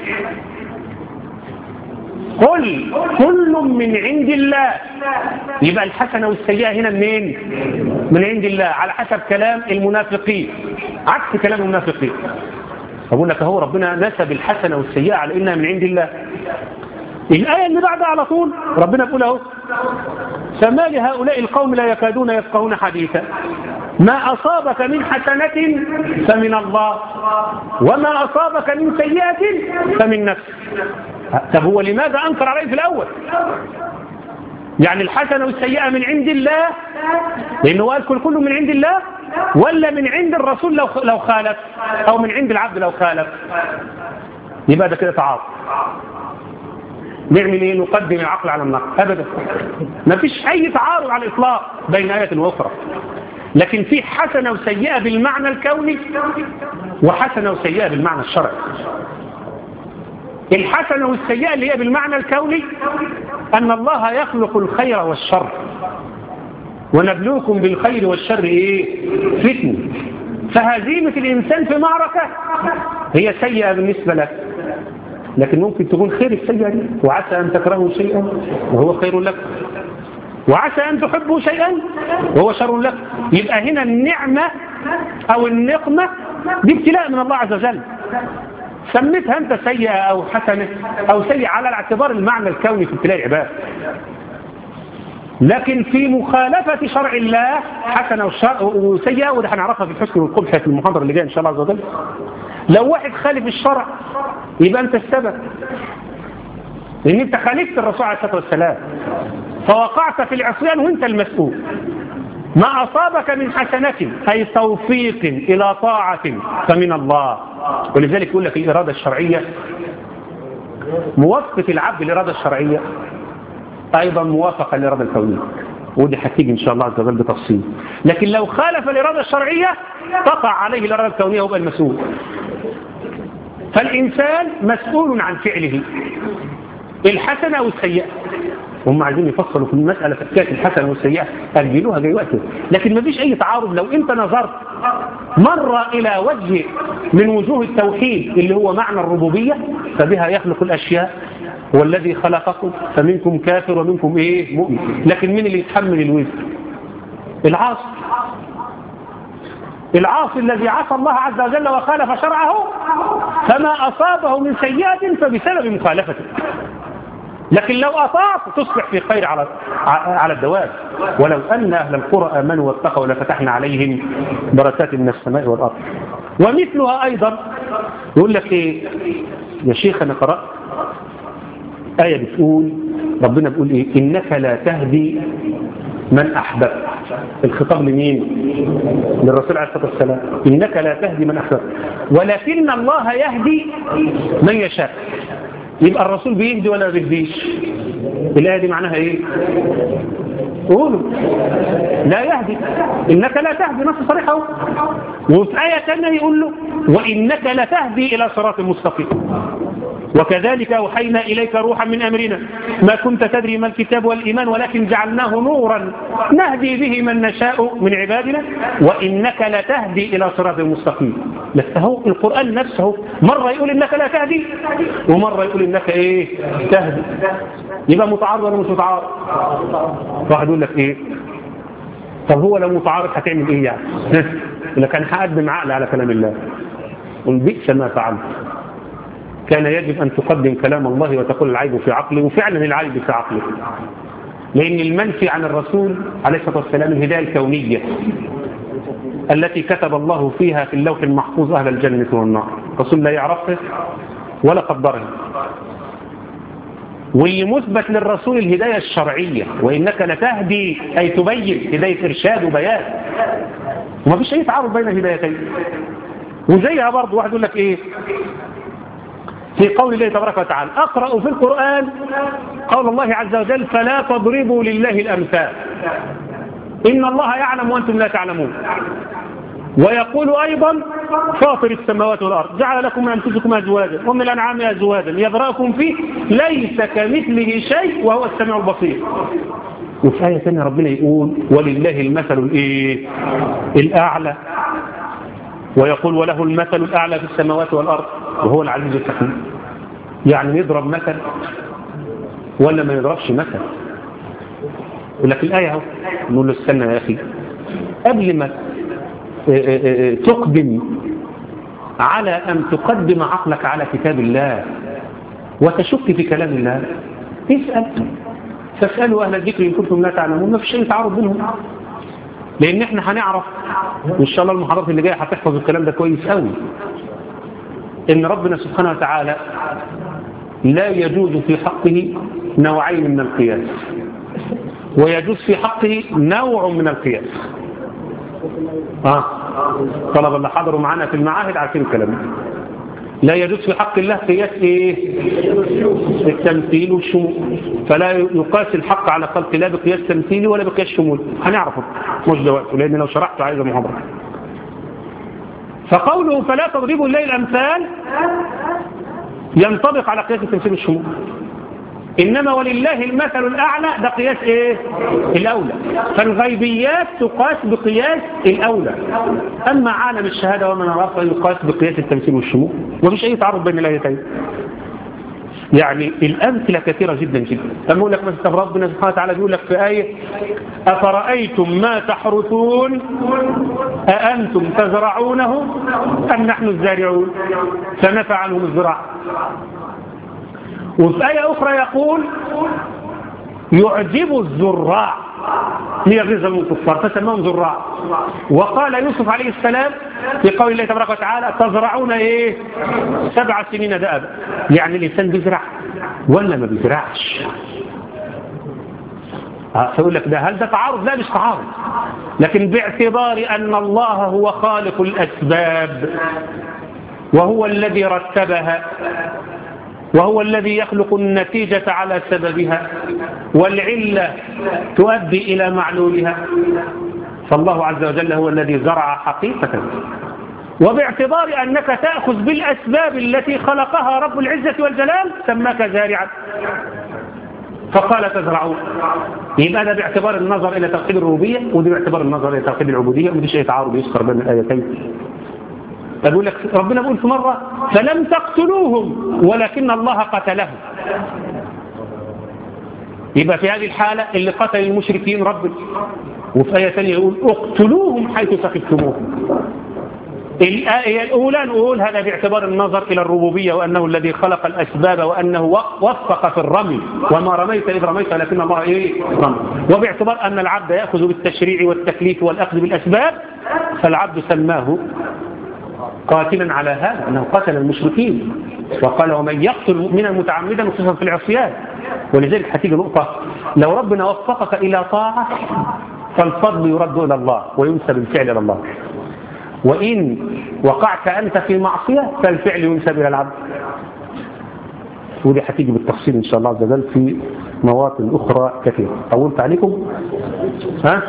قل كل من عند الله. يبقى الحسنة والسيئة هنا منين؟ من عند الله، على حسب كلام المنافقين، عكس كلام المنافقين. أقول لك اهو ربنا نسب الحسنة والسيئة على إنها من عند الله. الآية اللي بعدها على طول ربنا بيقول اهو: فما لهؤلاء القوم لا يكادون يفقهون حديثا ما أصابك من حسنة فمن الله وما أصابك من سيئة فمن نفسك. طب هو لماذا أنكر عليه في الأول؟ يعني الحسنة والسيئة من عند الله لأنه قال كل كله من عند الله، ولا من عند الرسول لو لو خالف، أو من عند العبد لو خالف؟ يبقى ده كده تعارض. نعمل ايه؟ نقدم العقل على النقل؟ ابدا، ما فيش اي تعارض على الاطلاق بين آية واخرى. لكن في حسنة وسيئة بالمعنى الكوني وحسنة وسيئة بالمعنى الشرعي. الحسنة والسيئة اللي هي بالمعنى الكوني أن الله يخلق الخير والشر، ونبلوكم بالخير والشر ايه؟ فتنة. فهزيمة الإنسان في معركة هي سيئة بالنسبة لك، لكن ممكن تكون خير السيئة دي. وعسى أن تكرهوا شيئا وهو خير لك، وعسى أن تحبوا شيئا وهو شر لك. يبقى هنا النعمة أو النقمة دي ابتلاء من الله عز وجل. سميتها أنت سيئة أو حسنة أو سيئة على الاعتبار المعنى الكوني في ابتلاء العباد، لكن في مخالفة شرع الله حسنة وسيئة، وده هنعرفها في الحسن والقبح في المحاضرة اللي جاية إن شاء الله عز وجل. لو واحد خالف الشرع يبقى أنت السبب، لأن أنت خالفت الرسول عليه الصلاة والسلام فوقعت في العصيان وأنت المسؤول. ما أصابك من حسنة أي توفيق إلى طاعة فمن الله. ولذلك يقول لك الإرادة الشرعية موافقة العبد للإرادة الشرعية أيضا موافقة للإرادة الكونية، ودي هتيجي إن شاء الله عز وجل بتفصيل. لكن لو خالف الإرادة الشرعية تقع عليه الإرادة الكونية ويبقى المسؤول. فالإنسان مسؤول عن فعله الحسنة والسيئة. هم عايزين يفصلوا في المسألة في حكاية الحسنة والسيئة أجلوها جاي وقته، لكن ما فيش أي تعارض. لو أنت نظرت مرة إلى وجه من وجوه التوحيد اللي هو معنى الربوبية فبها يخلق الأشياء والذي خلقكم فمنكم كافر ومنكم إيه مؤمن. لكن مين اللي يتحمل الوزر؟ العاصي. العاصي الذي عصى الله عز وجل وخالف شرعه فما أصابه من سيئة فبسبب مخالفته. لكن لو أطاعت تصبح في خير على على الدوام. ولو أن أهل القرى آمنوا واتقوا لفتحنا عليهم بركات من السماء والأرض. ومثلها أيضا يقول لك إيه يا شيخ أنا قرأت آية بتقول ربنا بيقول إيه إنك لا تهدي من أحببت. الخطاب لمين؟ للرسول عليه الصلاة والسلام. إنك لا تهدي من أحببت ولكن الله يهدي من يشاء. يبقى الرسول بيهدي ولا ما بيهديش؟ الآية دي معناها إيه؟ قولوا لا يهدي. إنك لا تهدي نص صريحة. وفي آية ثانية يقول له وإنك لا تهدي إلى صراط مستقيم وكذلك أوحينا إليك روحا من أمرنا ما كنت تدري ما الكتاب والإيمان ولكن جعلناه نورا نهدي به من نشاء من عبادنا وإنك لا تهدي إلى صراط مستقيم. لسه القرآن نفسه مرة يقول إنك لا تهدي ومرة يقول إنك إيه تهدي. يبقى متعارض ولا مش متعارض؟ واحد يقول لك إيه طب هو لو متعارض هتعمل إيه يعني؟ إذا كان هقدم عقل على كلام الله قل بئس ما فعلت. كان يجب أن تقدم كلام الله وتقول العيب في عقله. وفعلا العيب في عقله لأن المنفي عن الرسول عليه الصلاة والسلام الهداية الكونية التي كتب الله فيها في اللوح المحفوظ أهل الجنة والنار. الرسول لا يعرفه ولا قدره. واللي مثبت للرسول الهداية الشرعية وإنك لتهدي أي تبين هداية إرشاد وبيان. وما فيش أي تعارض بين الهدايتين. وزيها برضه واحد يقول لك إيه في قول الله تبارك وتعالى أقرأ في القرآن قول الله عز وجل فلا تضربوا لله الأمثال إن الله يعلم وأنتم لا تعلمون. ويقول أيضا فاطر السماوات والأرض جعل لكم من أنفسكم أزواجا ومن الأنعام أزواجا يذرأكم فيه ليس كمثله شيء وهو السميع البصير. وفي آية ثانية ربنا يقول ولله المثل الإيه الأعلى ويقول وله المثل الأعلى في السماوات والأرض وهو العزيز الحكيم. يعني يضرب مثل ولا ما يضربش مثل؟ يقول لك الآية اهو نقول له استنى يا أخي قبل ما تقدم على أن تقدم عقلك على كتاب الله وتشك في كلام الله اسأل فاسألوا أهل الذكر إن كنتم لا تعلمون. ما في شيء تعارض بينهم لأن احنا هنعرف وإن شاء الله المحاضرات اللي جاية هتحفظ الكلام ده كويس قوي إن ربنا سبحانه وتعالى لا يجوز في حقه نوعين من القياس ويجوز في حقه نوع من القياس. آه. طلب اللي حضروا معنا في المعاهد عارفين الكلام ده. لا يجوز في حق الله قياس إيه؟ التمثيل والشمول. فلا يقاس الحق على خلق الله بقياس تمثيلي ولا بقياس شمول. هنعرفه مش دلوقتي لأن لو شرحته عايزة محاضرة. فقوله فلا تضربوا الله الأمثال ينطبق على قياس التمثيل والشمول. إنما ولله المثل الأعلى ده قياس إيه؟ الأولى. فالغيبيات تقاس بقياس الأولى. أما عالم الشهادة ومن عرفه يقاس بقياس التمثيل والشمول. ومفيش أي تعارض بين الآيتين. يعني الأمثلة كثيرة جدا جدا. أما أقول لك مثلا ربنا سبحانه وتعالى يقول لك في آية أفرأيتم ما تحرثون أأنتم تزرعونه أم نحن الزارعون فنفع عنهم الزراعة. وفي آية أخرى يقول يعجب الزراع ليغيظ الكفار فسماهم زراع. وقال يوسف عليه السلام في قول الله تبارك وتعالى تزرعون ايه سبع سنين دأبا. يعني الإنسان بيزرع ولا ما بيزرعش؟ هقول لك ده هل ده تعارض؟ لا مش تعارض، لكن باعتبار أن الله هو خالق الأسباب وهو الذي رتبها وهو الذي يخلق النتيجة على سببها والعلة تؤدي إلى معلولها، فالله عز وجل هو الذي زرع حقيقة. وباعتبار أنك تأخذ بالأسباب التي خلقها رب العزة والجلال سماك زارعا، فقال تزرعون. يبقى ده باعتبار النظر إلى توحيد الربوبية، ودي باعتبار النظر إلى توحيد العبودية، ودي شيء تعارض يذكر بين الآيتين. أقول لك ربنا بيقول في مرة فلم تقتلوهم ولكن الله قتلهم. يبقى في هذه الحالة اللي قتل المشركين ربنا، وفي آية ثانية يقول اقتلوهم حيث ثقفتموهم. الآية الأولى نقول هذا باعتبار النظر إلى الربوبية وأنه الذي خلق الأسباب وأنه وفق في الرمي، وما رميت إذ رميت لكن الله إيه رمي. وباعتبار أن العبد يأخذ بالتشريع والتكليف والأخذ بالأسباب، فالعبد سماه قاتلا على هذا أنه قتل المشركين، وقال ومن يقتل مؤمنا متعمدا خصوصا في العصيان. ولذلك هتيجي نقطة، لو ربنا وفقك إلى طاعة فالفضل يرد إلى الله وينسب الفعل إلى الله، وإن وقعت أنت في معصية فالفعل ينسب إلى العبد. ودي هتيجي بالتفصيل إن شاء الله عز وجل في مواطن أخرى كثيرة. طولت عليكم؟ ها؟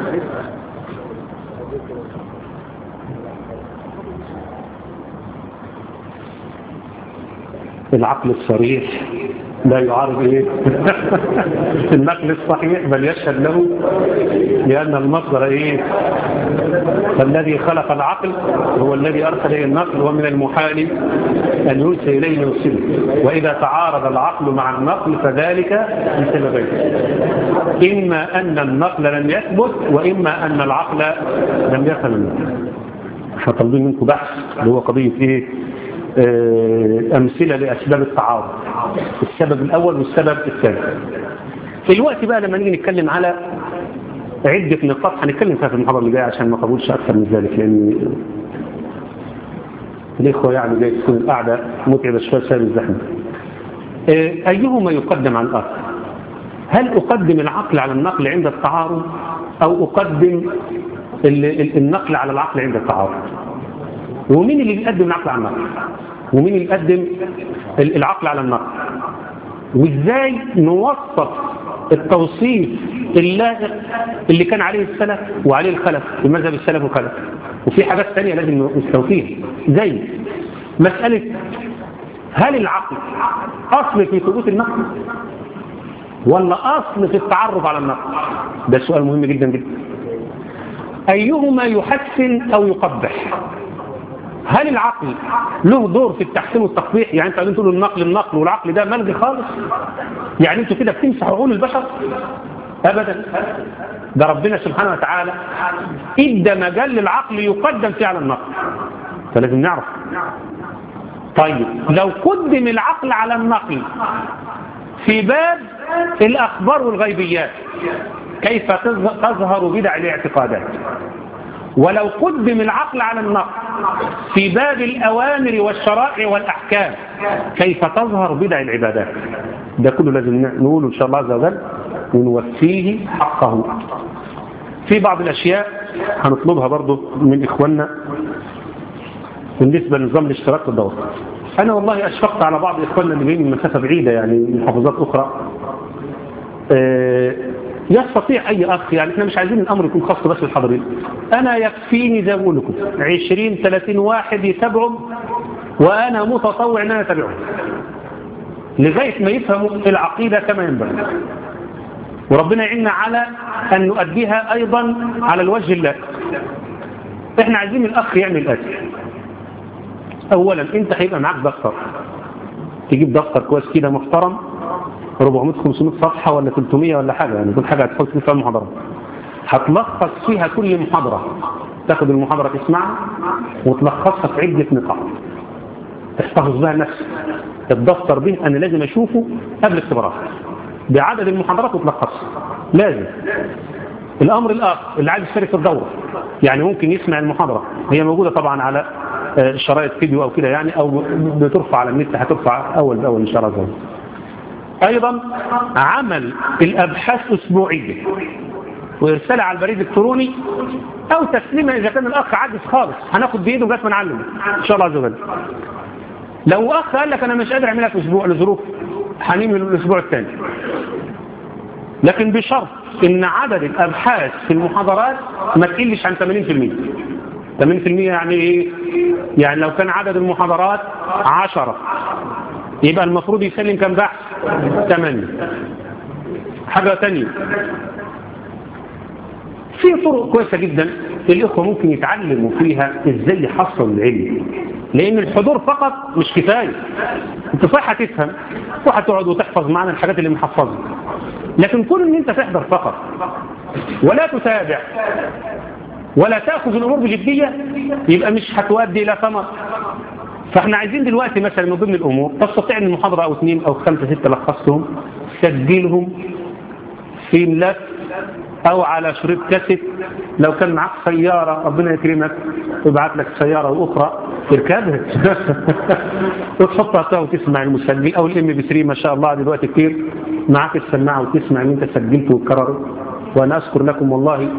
العقل الصريح لا يعارض ايه النقل الصحيح بل يشهد له، لأن المصدر ايه فالذي خلق العقل هو الذي أرسل إليه النقل، ومن المحال أن يرسل إليه يرسله، وإذا تعارض العقل مع النقل فذلك بسببين، إما أن النقل لم يثبت وإما أن العقل لم يفهم النقل. احنا طالبين منكم بحث اللي هو قضية ايه أمثلة لأسباب التعارض، السبب الأول والسبب الثاني. في الوقت بقى لما نيجي نتكلم على عدة نقاط هنتكلم فيها في المحاضرة اللي جاية عشان ما أطولش أكثر من ذلك، لأن الإخوة يعني جاي تكون القعدة متعبة شوية بسبب الزحمة. أيهما يقدم على الآخر؟ هل أقدم العقل على النقل عند التعارض أو أقدم النقل على العقل عند التعارض؟ ومين اللي بيقدم العقل على النقل ومين اللي بيقدم العقل على النقل؟ وازاي نوصف التوصيف اللائق اللي كان عليه السلف وعليه الخلف في مذهب السلف والخلف؟ وفي حاجات ثانيه لازم نستوفيها، زي مسألة هل العقل أصل في ثبوت النقل ولا أصل في التعرف على النقل؟ ده سؤال مهم جدا جدا. أيهما يحسن أو يقبح؟ هل العقل له دور في التحسين والتقبيح؟ يعني انتوا تقولوا النقل النقل والعقل ده ملغي خالص، يعني انتوا كده بتمسحوا عقول البشر؟ ابدا، ده ربنا سبحانه وتعالى ادى مجال للعقل يقدم فيه على النقل، فلازم نعرف. طيب لو قدم العقل على النقل في باب الاخبار والغيبيات كيف تظهر بدع الاعتقادات؟ ولو قدم العقل على النقل في باب الأوامر والشرائع والأحكام كيف تظهر بدع العبادات؟ ده كله لازم نقوله إن شاء الله عز وجل ونوفيه حقه. في بعض الأشياء هنطلبها برضو من إخواننا بالنسبة لنظام الاشتراك في الدورة. أنا والله أشفقت على بعض إخواننا اللي جايين من مسافة بعيدة يعني من محافظات أخرى. أه يستطيع أي أخ، يعني إحنا مش عايزين الأمر يكون خاص بس بالحاضرين، أنا يكفيني زي ما بقول لكم عشرين ثلاثين واحد يتابعهم وأنا متطوع أن أنا أتابعهم لغاية ما يفهموا العقيدة كما ينبغي، وربنا يعيننا على أن نؤديها أيضا على الوجه اللائق. إحنا عايزين الأخ يعمل الآتي. أولا أنت هيبقى معاك دفتر، تجيب دفتر كويس كده محترم أربعمائة خمسمائة صفحة ولا ثلاثمائة ولا حاجة، يعني كل حاجة هتحط فيها المحاضرة، هتلخص فيها كل محاضرة، تاخد المحاضرة تسمعها وتلخصها في عدة نقاط تحتفظ بها نفسك. الدفتر به أنا لازم أشوفه قبل اختبارات بعدد المحاضرات وتلخصها لازم. الأمر الآخر اللي عايز يشترك في الدورة، يعني ممكن يسمع المحاضرة، هي موجودة طبعا على شرايط فيديو أو كده يعني، أو بترفع على النت، هترفع أول بأول إن شاء الله. أيضا عمل الأبحاث أسبوعية وإرسالها على البريد الإلكتروني أو تسليمها إذا كان الأخ عاجز خالص هناخد بإيده لغاية ما نعلمه إن شاء الله عز وجل. لو أخ قال لك أنا مش قادر أعملها في أسبوع لظروف هنعمل الأسبوع الثاني، لكن بشرط إن عدد الأبحاث في المحاضرات ما تقلش عن ثمانين بالمئة. ثمانين بالمئة يعني إيه؟ يعني لو كان عدد المحاضرات عشرة يبقى المفروض يسلم كم بحث؟ ثمانية. حاجة ثانية، في طرق كويسة جدا الإخوة ممكن يتعلموا فيها إزاي يحصلوا العلم، لأن الحضور فقط مش كفاية. أنت صح هتفهم وهتقعد وتحفظ معنا الحاجات اللي محفظها، لكن كون إن أنت تحضر فقط ولا تتابع ولا تأخذ الأمور بجدية يبقى مش هتؤدي إلى ثمر. فاحنا عايزين دلوقتي مثلا من ضمن الأمور تستطيع أن محاضرة أو اثنين أو خمسة ستة لخصتهم سجلهم في ملف أو على شريط كاسيت. لو كان معك سيارة ربنا يكرمك ويبعت لك سيارة أخرى تركبها وتحطها فيها وتسمع المسجل، أو الام بي ثلاثة ما شاء الله دلوقتي كتير معك السماعة وتسمع اللي أنت سجلته وتكرره. وأنا أذكر لكم والله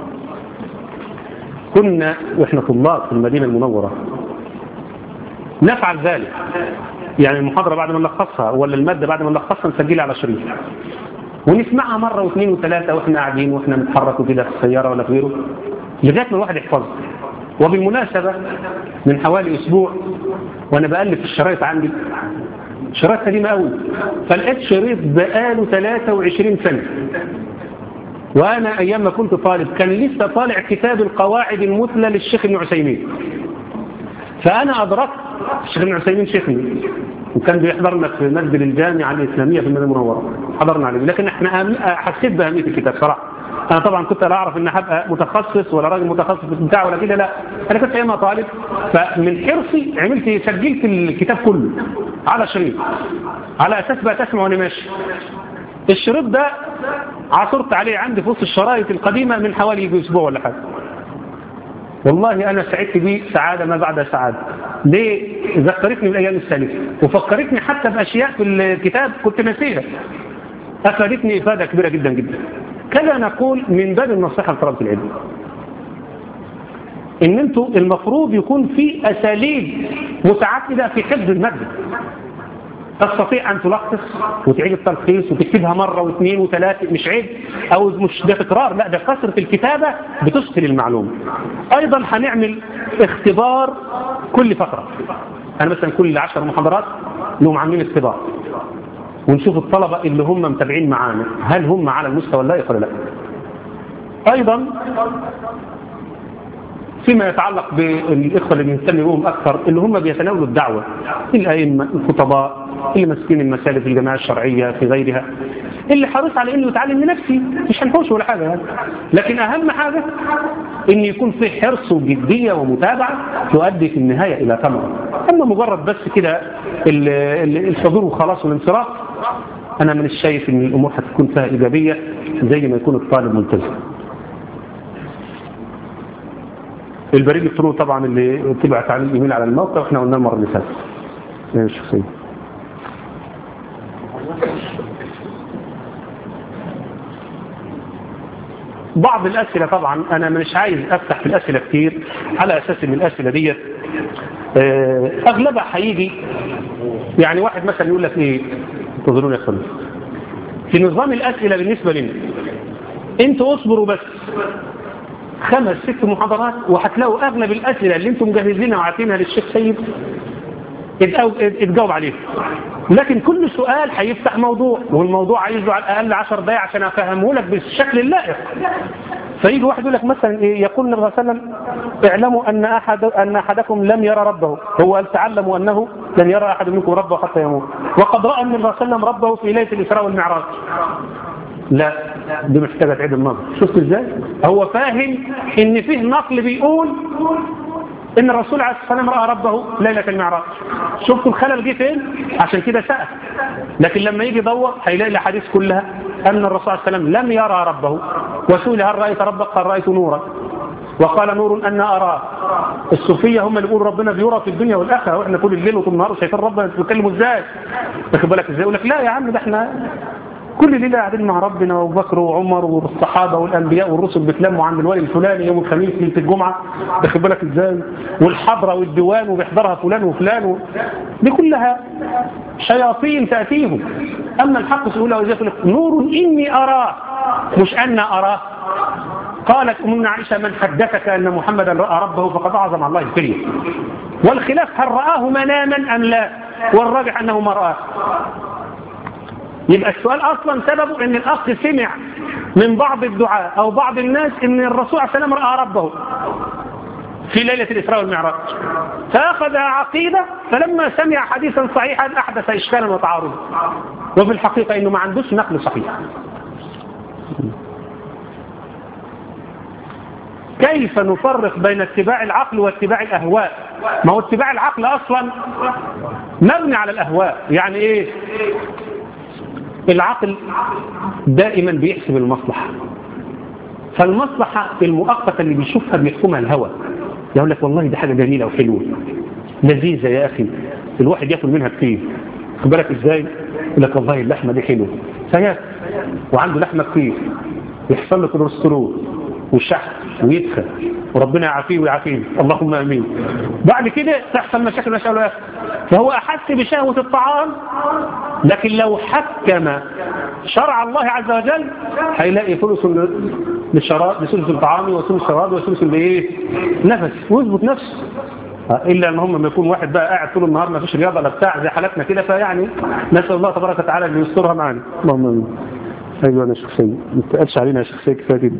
كنا وإحنا طلاب في المدينة المنورة نفعل ذلك، يعني المحاضرة بعد ما نلخصها ولا المادة بعد ما نلخصها نسجلها على شريط ونسمعها مرة واثنين وثلاثة واحنا قاعدين واحنا نتحركوا كده في السيارة ولا في غيره لغاية ما الواحد يحفظها. وبالمناسبة من حوالي أسبوع وأنا بألف في الشرايط عندي شرايط قديمة قوي، فلقيت شريط بقاله ثلاثة وعشرين سنة، وأنا أيام ما كنت طالب كان لسه طالع كتاب القواعد المثلى للشيخ ابن عثيمين. فأنا أدركت الشيخ ابن عثيمين شيخني وكان بيحضرنا في مسجد الجامعة الإسلامية في المدينة المنورة حضرنا عليه، لكن احنا حسيت بأهمية الكتاب صراحة. أنا طبعا كنت لا أعرف إن هبقى متخصص ولا راجل متخصص في البتاع ولا كده، لا أنا كنت أيامها طالب، فمن حرصي عملت سجلت الكتاب كله على شريط على أساس بقى تسمع وأنا ماشي. الشريط ده عثرت عليه عندي في وسط الشرايط القديمة من حوالي أسبوع ولا حاجة. والله أنا سعدت بيه سعادة ما بعد سعادة. ليه؟ ذكرتني بالأيام السالفة وفكرتني حتى بأشياء في الكتاب كنت ناسيها، أفادتني إفادة كبيرة جدا جدا. كذا نقول من باب النصيحة لطلبة العلم إن أنتوا المفروض يكون في أساليب متعددة في حفظ المادة. تستطيع أن تلخص وتعيد التلخيص وتكتبها مرة واثنين وثلاثة، مش عيب أو مش ده تكرار، لا ده كثرة الكتابة بتسهل المعلومة. أيضا هنعمل اختبار كل فترة، أنا مثلا كل عشر محاضرات نقوم عاملين اختبار ونشوف الطلبة اللي هم متابعين معانا هل هم على المستوى اللائق ولا لا. أيضا فيما يتعلق بالإخوة اللي بنهتم بهم أكثر اللي هم بيتناولوا الدعوة، الأئمة الخطباء اللي ماسكين المسالك في الجماعة الشرعية في غيرها، اللي حريص على إنه يتعلم لنفسي مش هنحوش ولا حاجة يعني. لكن أهم حاجة إن يكون في حرص وجدية ومتابعة تؤدي في النهاية إلى ثمرة. أما مجرد بس كده الحضور وخلاص والانصراف، أنا من الشايف إن الأمور هتكون فيها إيجابية زي ما يكون الطالب ملتزم. البريد الإلكتروني طبعا اللي تبعت عليه الإيميل على الموقع وإحنا قلنا المرة اللي فاتت الشخصية. بعض الأسئلة طبعا أنا مش عايز أفتح في الأسئلة كتير على أساس إن الأسئلة ديت أغلبها هيجي يعني واحد مثلا يقول لك إيه انتظروني يا أخواني في نظام الأسئلة بالنسبة لنا أنتوا اصبروا بس خمس ست محاضرات وهتلاقوا أغلب الأسئلة اللي أنتم مجهزينها وعاطينها للشيخ سيد اتجاوب عليه. لكن كل سؤال هيفتح موضوع والموضوع عايزه على الأقل عشر دقايق عشان أفهمه لك بالشكل اللائق. فيجي واحد يقول لك مثلا يقول النبي صلى الله عليه وسلم اعلموا أن أحد أن أحدكم لم يرى ربه، هو قال تعلموا أنه لن يرى أحد منكم ربه حتى يموت، وقد رأى النبي صلى الله عليه وسلم ربه في ليلة الإسراء والمعراج. لا دي محتاجة تعيد النظر. شفت ازاي؟ هو فاهم ان فيه نقل بيقول ان الرسول عليه الصلاة والسلام رأى ربه ليلة المعراج. شفتوا الخلل جه فين؟ عشان كده سأل. لكن لما يجي يدور هيلاقي الحديث كلها ان الرسول عليه الصلاة والسلام لم يرى ربه، وسئل هل رأيت ربك؟ قال رأيت نورا، وقال نور أن أراه، الصوفية هم اللي بيقولوا ربنا بيرى في الدنيا والآخرة، واحنا طول الليل وطول النهار شايفين ربنا بيتكلموا ازاي؟ واخد بالك ازاي؟ يقول لك لا يا عم ده احنا كل ليلة قاعدين مع ربنا، وابو بكر وعمر والصحابة والأنبياء والرسل بيتلموا عند الولي الفلاني يوم الخميس ليلة الجمعة، واخد بالك ازاي؟ والحضرة والديوان وبيحضرها فلان وفلان و... دي كلها شياطين تأتيهم. أما الحق سؤوله وجهة لك نور إني أراه، مش أنا أراه. قالت أمنا عائشة من حدثك أن محمدا رأى ربه فقد أعظم الله الكريم. والخلاف هل رآه مناما أم لا، والراجح أنه ما رآه. يبقى السؤال أصلا سببه أن الأخ سمع من بعض الدعاء أو بعض الناس أن الرسول عليه السلام رأى ربه في ليلة الإسراء والمعراج، فأخذ عقيدة، فلما سمع حديثا صحيحا أحدث إشكالا وتعارضا، وفي الحقيقة أنه ما عندوش نقل صحيح. كيف نفرق بين اتباع العقل واتباع الأهواء؟ ما هو اتباع العقل أصلا مبني على الأهواء. يعني إيه؟ العقل دائما بيحسب المصلحة، فالمصلحة المؤقتة اللي بيشوفها بيحكمها الهوى. يقول لك والله دي حاجة جميلة وحلوة لذيذة يا أخي، الواحد يأكل منها كتير، خد بالك إزاي؟ يقول لك والله اللحمة دي حلوة فياكل، وعنده لحمة كتير يحصل له كوليسترول وشحم ويدخل، وربنا يعافيه ويعافيه اللهم امين. بعد كده تحصل مشاكل مشاكل اخر، فهو احس بشهوه الطعام، لكن لو حكم شرع الله عز وجل هيلاقي ثلث للشراب لثلث الطعام وثلث الشراب وثلث الايه نفس، ويظبط نفسه. الا ان هم ما يكون واحد بقى قاعد طول النهار ما فيش رياضه ولا بتاع زي حالتنا كده، فيعني نسال الله تبارك وتعالى ان يسترها معنا اللهم امين. ايوه انا شخصيه ما تقلش علينا يا شخصيه كفايه كده.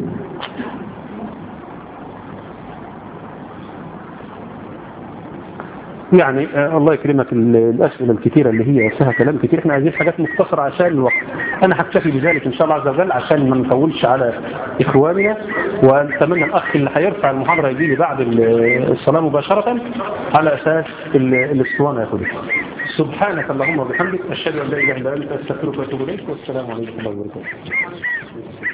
يعني آه الله يكرمك، الأسئلة الكثيرة اللي هي فيها كلام كثير احنا عايزين حاجات مختصرة عشان الوقت. أنا هكتفي بذلك إن شاء الله عز وجل عشان ما نطولش على إخواننا، وأتمنى الأخ اللي هيرفع المحاضرة يجي لي بعد الصلاة مباشرة على أساس الاسطوانة يا أخوي. سبحانك اللهم وبحمدك أشهد أن لا إله إلا أنت أستغفرك وأتوب إليك، والسلام عليكم ورحمة الله وبركاته.